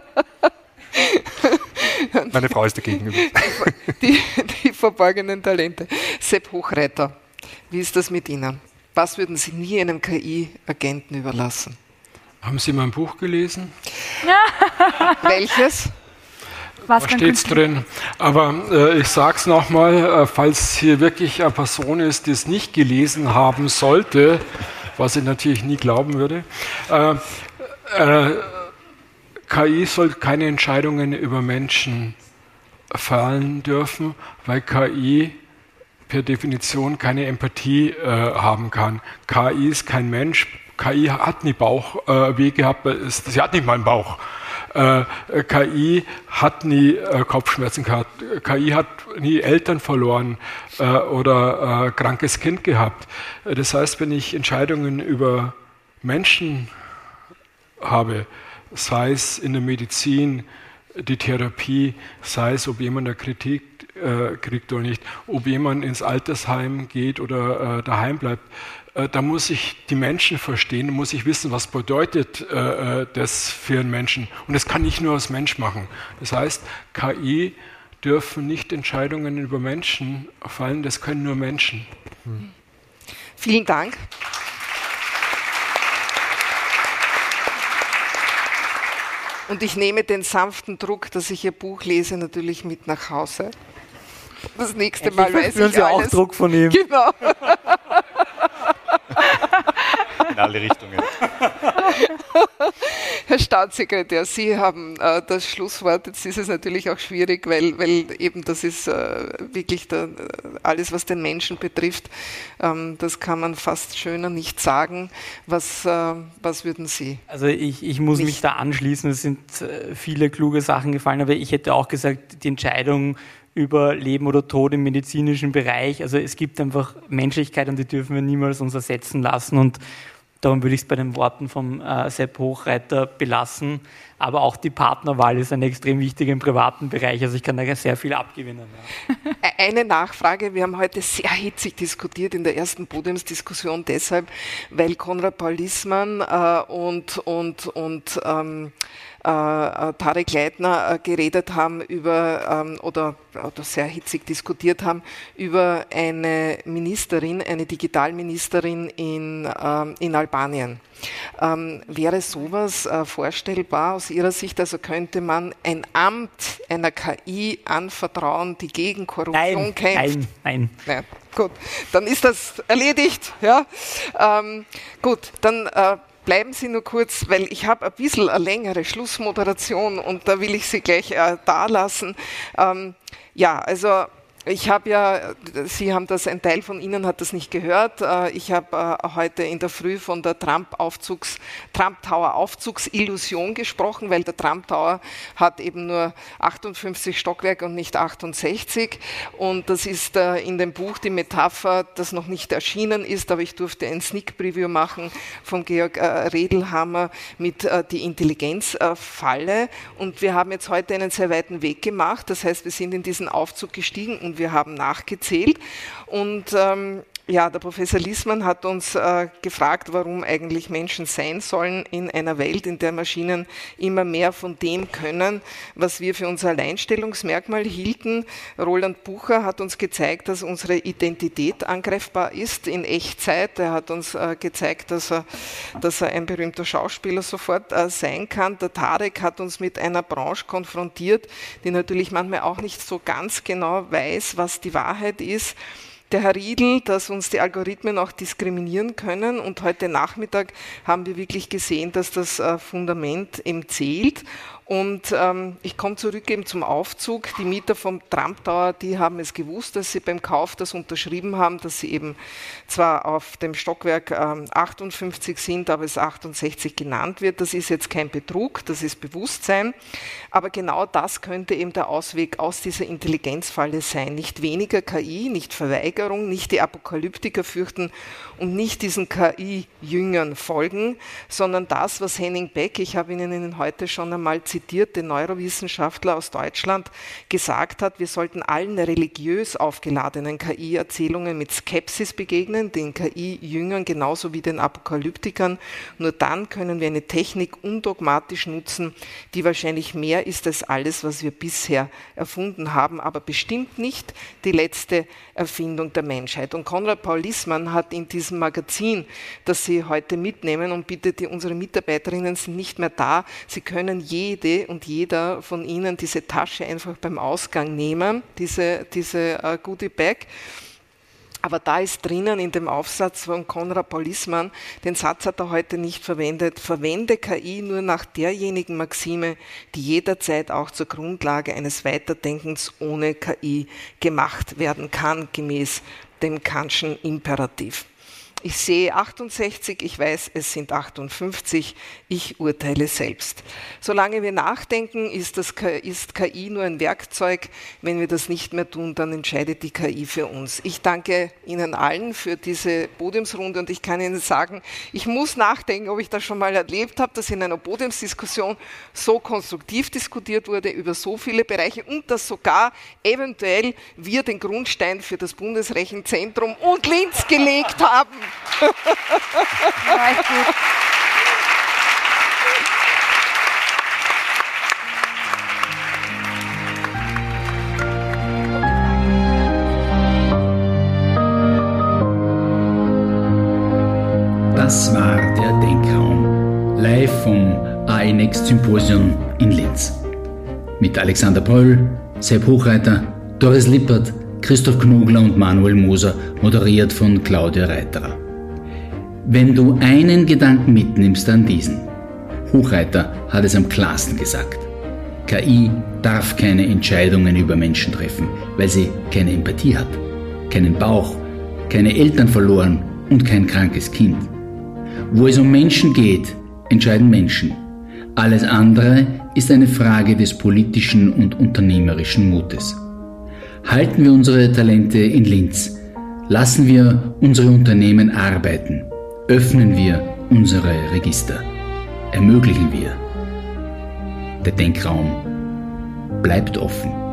Speaker 7: Meine Frau ist dagegen.
Speaker 2: Die, die verborgenen Talente. Sepp Hochreiter, wie ist das mit Ihnen? Was würden Sie nie einem K I-Agenten überlassen?
Speaker 3: Haben Sie mein Buch gelesen?
Speaker 2: Welches?
Speaker 3: Was steht es drin? Aber äh, ich sage es nochmal, äh, falls hier wirklich eine Person ist, die es nicht gelesen haben sollte, was ich natürlich nie glauben würde, äh, äh, K I soll keine Entscheidungen über Menschen fallen dürfen, weil K I per Definition keine Empathie äh, haben kann. K I ist kein Mensch. K I hat nie Bauchweh äh, gehabt, es, sie hat nicht mal einen Bauch. Äh, K I hat nie äh, Kopfschmerzen gehabt. K I hat nie Eltern verloren äh, oder äh, krankes Kind gehabt. Das heißt, wenn ich Entscheidungen über Menschen habe, sei es in der Medizin, die Therapie, sei es, ob jemand eine Kritik äh, kriegt oder nicht, ob jemand ins Altersheim geht oder äh, daheim bleibt, äh, da muss ich die Menschen verstehen, muss ich wissen, was bedeutet äh, das für einen Menschen. Und das kann nicht nur als Mensch machen. Das heißt, K I dürfen nicht Entscheidungen über Menschen fallen, das können nur Menschen.
Speaker 2: Hm. Vielen Dank. Und ich nehme den sanften Druck, dass ich Ihr Buch lese, natürlich mit nach Hause. Das nächste Mal weiß ich
Speaker 5: Sie
Speaker 2: alles.
Speaker 5: Auch Druck von ihm.
Speaker 2: Genau.
Speaker 6: In alle Richtungen.
Speaker 2: Herr Staatssekretär, Sie haben äh, das Schlusswort. Jetzt ist es natürlich auch schwierig, weil, weil eben das ist äh, wirklich der, alles, was den Menschen betrifft. Ähm, das kann man fast schöner nicht sagen. Was, äh, was würden Sie?
Speaker 5: Also ich, ich muss
Speaker 2: nicht
Speaker 5: mich da anschließen. Es sind äh, viele kluge Sachen gefallen, aber ich hätte auch gesagt, die Entscheidung über Leben oder Tod im medizinischen Bereich, also es gibt einfach Menschlichkeit und die dürfen wir niemals uns ersetzen lassen und Darum würde ich es bei den Worten vom äh, Sepp Hochreiter belassen. Aber auch die Partnerwahl ist eine extrem wichtige im privaten Bereich. Also ich kann da sehr viel abgewinnen. Ja.
Speaker 2: Eine Nachfrage. Wir haben heute sehr hitzig diskutiert in der ersten Podiumsdiskussion deshalb, weil Konrad Paul Liessmann äh, und, und, und ähm, äh, Tarek Leitner äh, geredet haben über ähm, oder, oder sehr hitzig diskutiert haben über eine Ministerin, eine Digitalministerin in, ähm, in Albanien. Ähm, wäre sowas äh, vorstellbar aus Ihrer Sicht? Also könnte man ein Amt einer K I anvertrauen, die gegen Korruption
Speaker 5: nein,
Speaker 2: kämpft?
Speaker 5: Nein, nein.
Speaker 2: Ja, gut, dann ist das erledigt. Ja? Ähm, gut, dann äh, bleiben Sie nur kurz, weil ich habe ein bisschen eine längere Schlussmoderation und da will ich Sie gleich äh, da lassen. Ähm, ja, also ich habe ja, Sie haben das, ein Teil von Ihnen hat das nicht gehört. Ich habe heute in der Früh von der Trump-Aufzugs, Trump-Tower-Aufzugsillusion gesprochen, weil der Trump-Tower hat eben nur achtundfünfzig Stockwerke und nicht achtundsechzig. Und das ist in dem Buch die Metapher, das noch nicht erschienen ist, aber ich durfte ein Sneak-Preview machen von Georg Redelhammer mit die Intelligenzfalle. Und wir haben jetzt heute einen sehr weiten Weg gemacht. Das heißt, wir sind in diesen Aufzug gestiegen und wir haben nachgezählt und ähm, ja, der Professor Liessmann hat uns äh, gefragt, warum eigentlich Menschen sein sollen in einer Welt, in der Maschinen immer mehr von dem können, was wir für unser Alleinstellungsmerkmal hielten. Roland Bucher hat uns gezeigt, dass unsere Identität angreifbar ist in Echtzeit. Er hat uns äh, gezeigt, dass er, dass er ein berühmter Schauspieler sofort äh, sein kann. Der Tarek hat uns mit einer Branche konfrontiert, die natürlich manchmal auch nicht so ganz genau weiß, was die Wahrheit ist. Der Herr Riedl, dass uns die Algorithmen auch diskriminieren können, und heute Nachmittag haben wir wirklich gesehen, dass das äh, Fundament eben zählt. Und ähm, ich komme zurück eben zum Aufzug. Die Mieter vom Trump Tower, die haben es gewusst, dass sie beim Kauf das unterschrieben haben, dass sie eben zwar auf dem Stockwerk ähm, achtundfünfzig sind, aber es achtundsechzig genannt wird. Das ist jetzt kein Betrug, das ist Bewusstsein. Aber genau das könnte eben der Ausweg aus dieser Intelligenzfalle sein. Nicht weniger K I, nicht Verweigerung, nicht die Apokalyptiker fürchten und nicht diesen K I-Jüngern folgen, sondern das, was Henning Beck, ich habe Ihnen heute schon einmal zitiert, den Neurowissenschaftler aus Deutschland, gesagt hat, wir sollten allen religiös aufgeladenen K I-Erzählungen mit Skepsis begegnen, den K I-Jüngern genauso wie den Apokalyptikern. Nur dann können wir eine Technik undogmatisch nutzen, die wahrscheinlich mehr ist als alles, was wir bisher erfunden haben, aber bestimmt nicht die letzte Erfindung der Menschheit. Und Konrad Paul Liessmann hat in diesem Magazin, das Sie heute mitnehmen, und bitte, die, unsere Mitarbeiterinnen sind nicht mehr da, Sie können jede und jeder von Ihnen diese Tasche einfach beim Ausgang nehmen, diese, diese uh, Goodie Bag. Aber da ist drinnen in dem Aufsatz von Konrad Paul Liessmann, den Satz hat er heute nicht verwendet, verwende K I nur nach derjenigen Maxime, die jederzeit auch zur Grundlage eines Weiterdenkens ohne K I gemacht werden kann, gemäß dem Kantschen Imperativ. Ich sehe achtundsechzig, ich weiß, es sind achtundfünfzig, ich urteile selbst. Solange wir nachdenken, ist, das, ist K I nur ein Werkzeug. Wenn wir das nicht mehr tun, dann entscheidet die K I für uns. Ich danke Ihnen allen für diese Podiumsrunde und ich kann Ihnen sagen, ich muss nachdenken, ob ich das schon mal erlebt habe, dass in einer Podiumsdiskussion so konstruktiv diskutiert wurde über so viele Bereiche und dass sogar eventuell wir den Grundstein für das Bundesrechenzentrum und Linz gelegt haben.
Speaker 4: Ja, echt gut.
Speaker 1: Das war der Denkraum, live vom A I Next Symposium in Linz. Mit Alexander Pröll, Sepp Hochreiter, Doris Lippert, Christoph Knogler und Manuel Moser, moderiert von Claudia Reiterer. Wenn du einen Gedanken mitnimmst, dann diesen. Hochreiter hat es am klarsten gesagt. K I darf keine Entscheidungen über Menschen treffen, weil sie keine Empathie hat, keinen Bauch, keine Eltern verloren und kein krankes Kind. Wo es um Menschen geht, entscheiden Menschen. Alles andere ist eine Frage des politischen und unternehmerischen Mutes. Halten wir unsere Talente in Linz. Lassen wir unsere Unternehmen arbeiten. Öffnen wir unsere Register ermöglichen wir. Der Denkraum bleibt offen.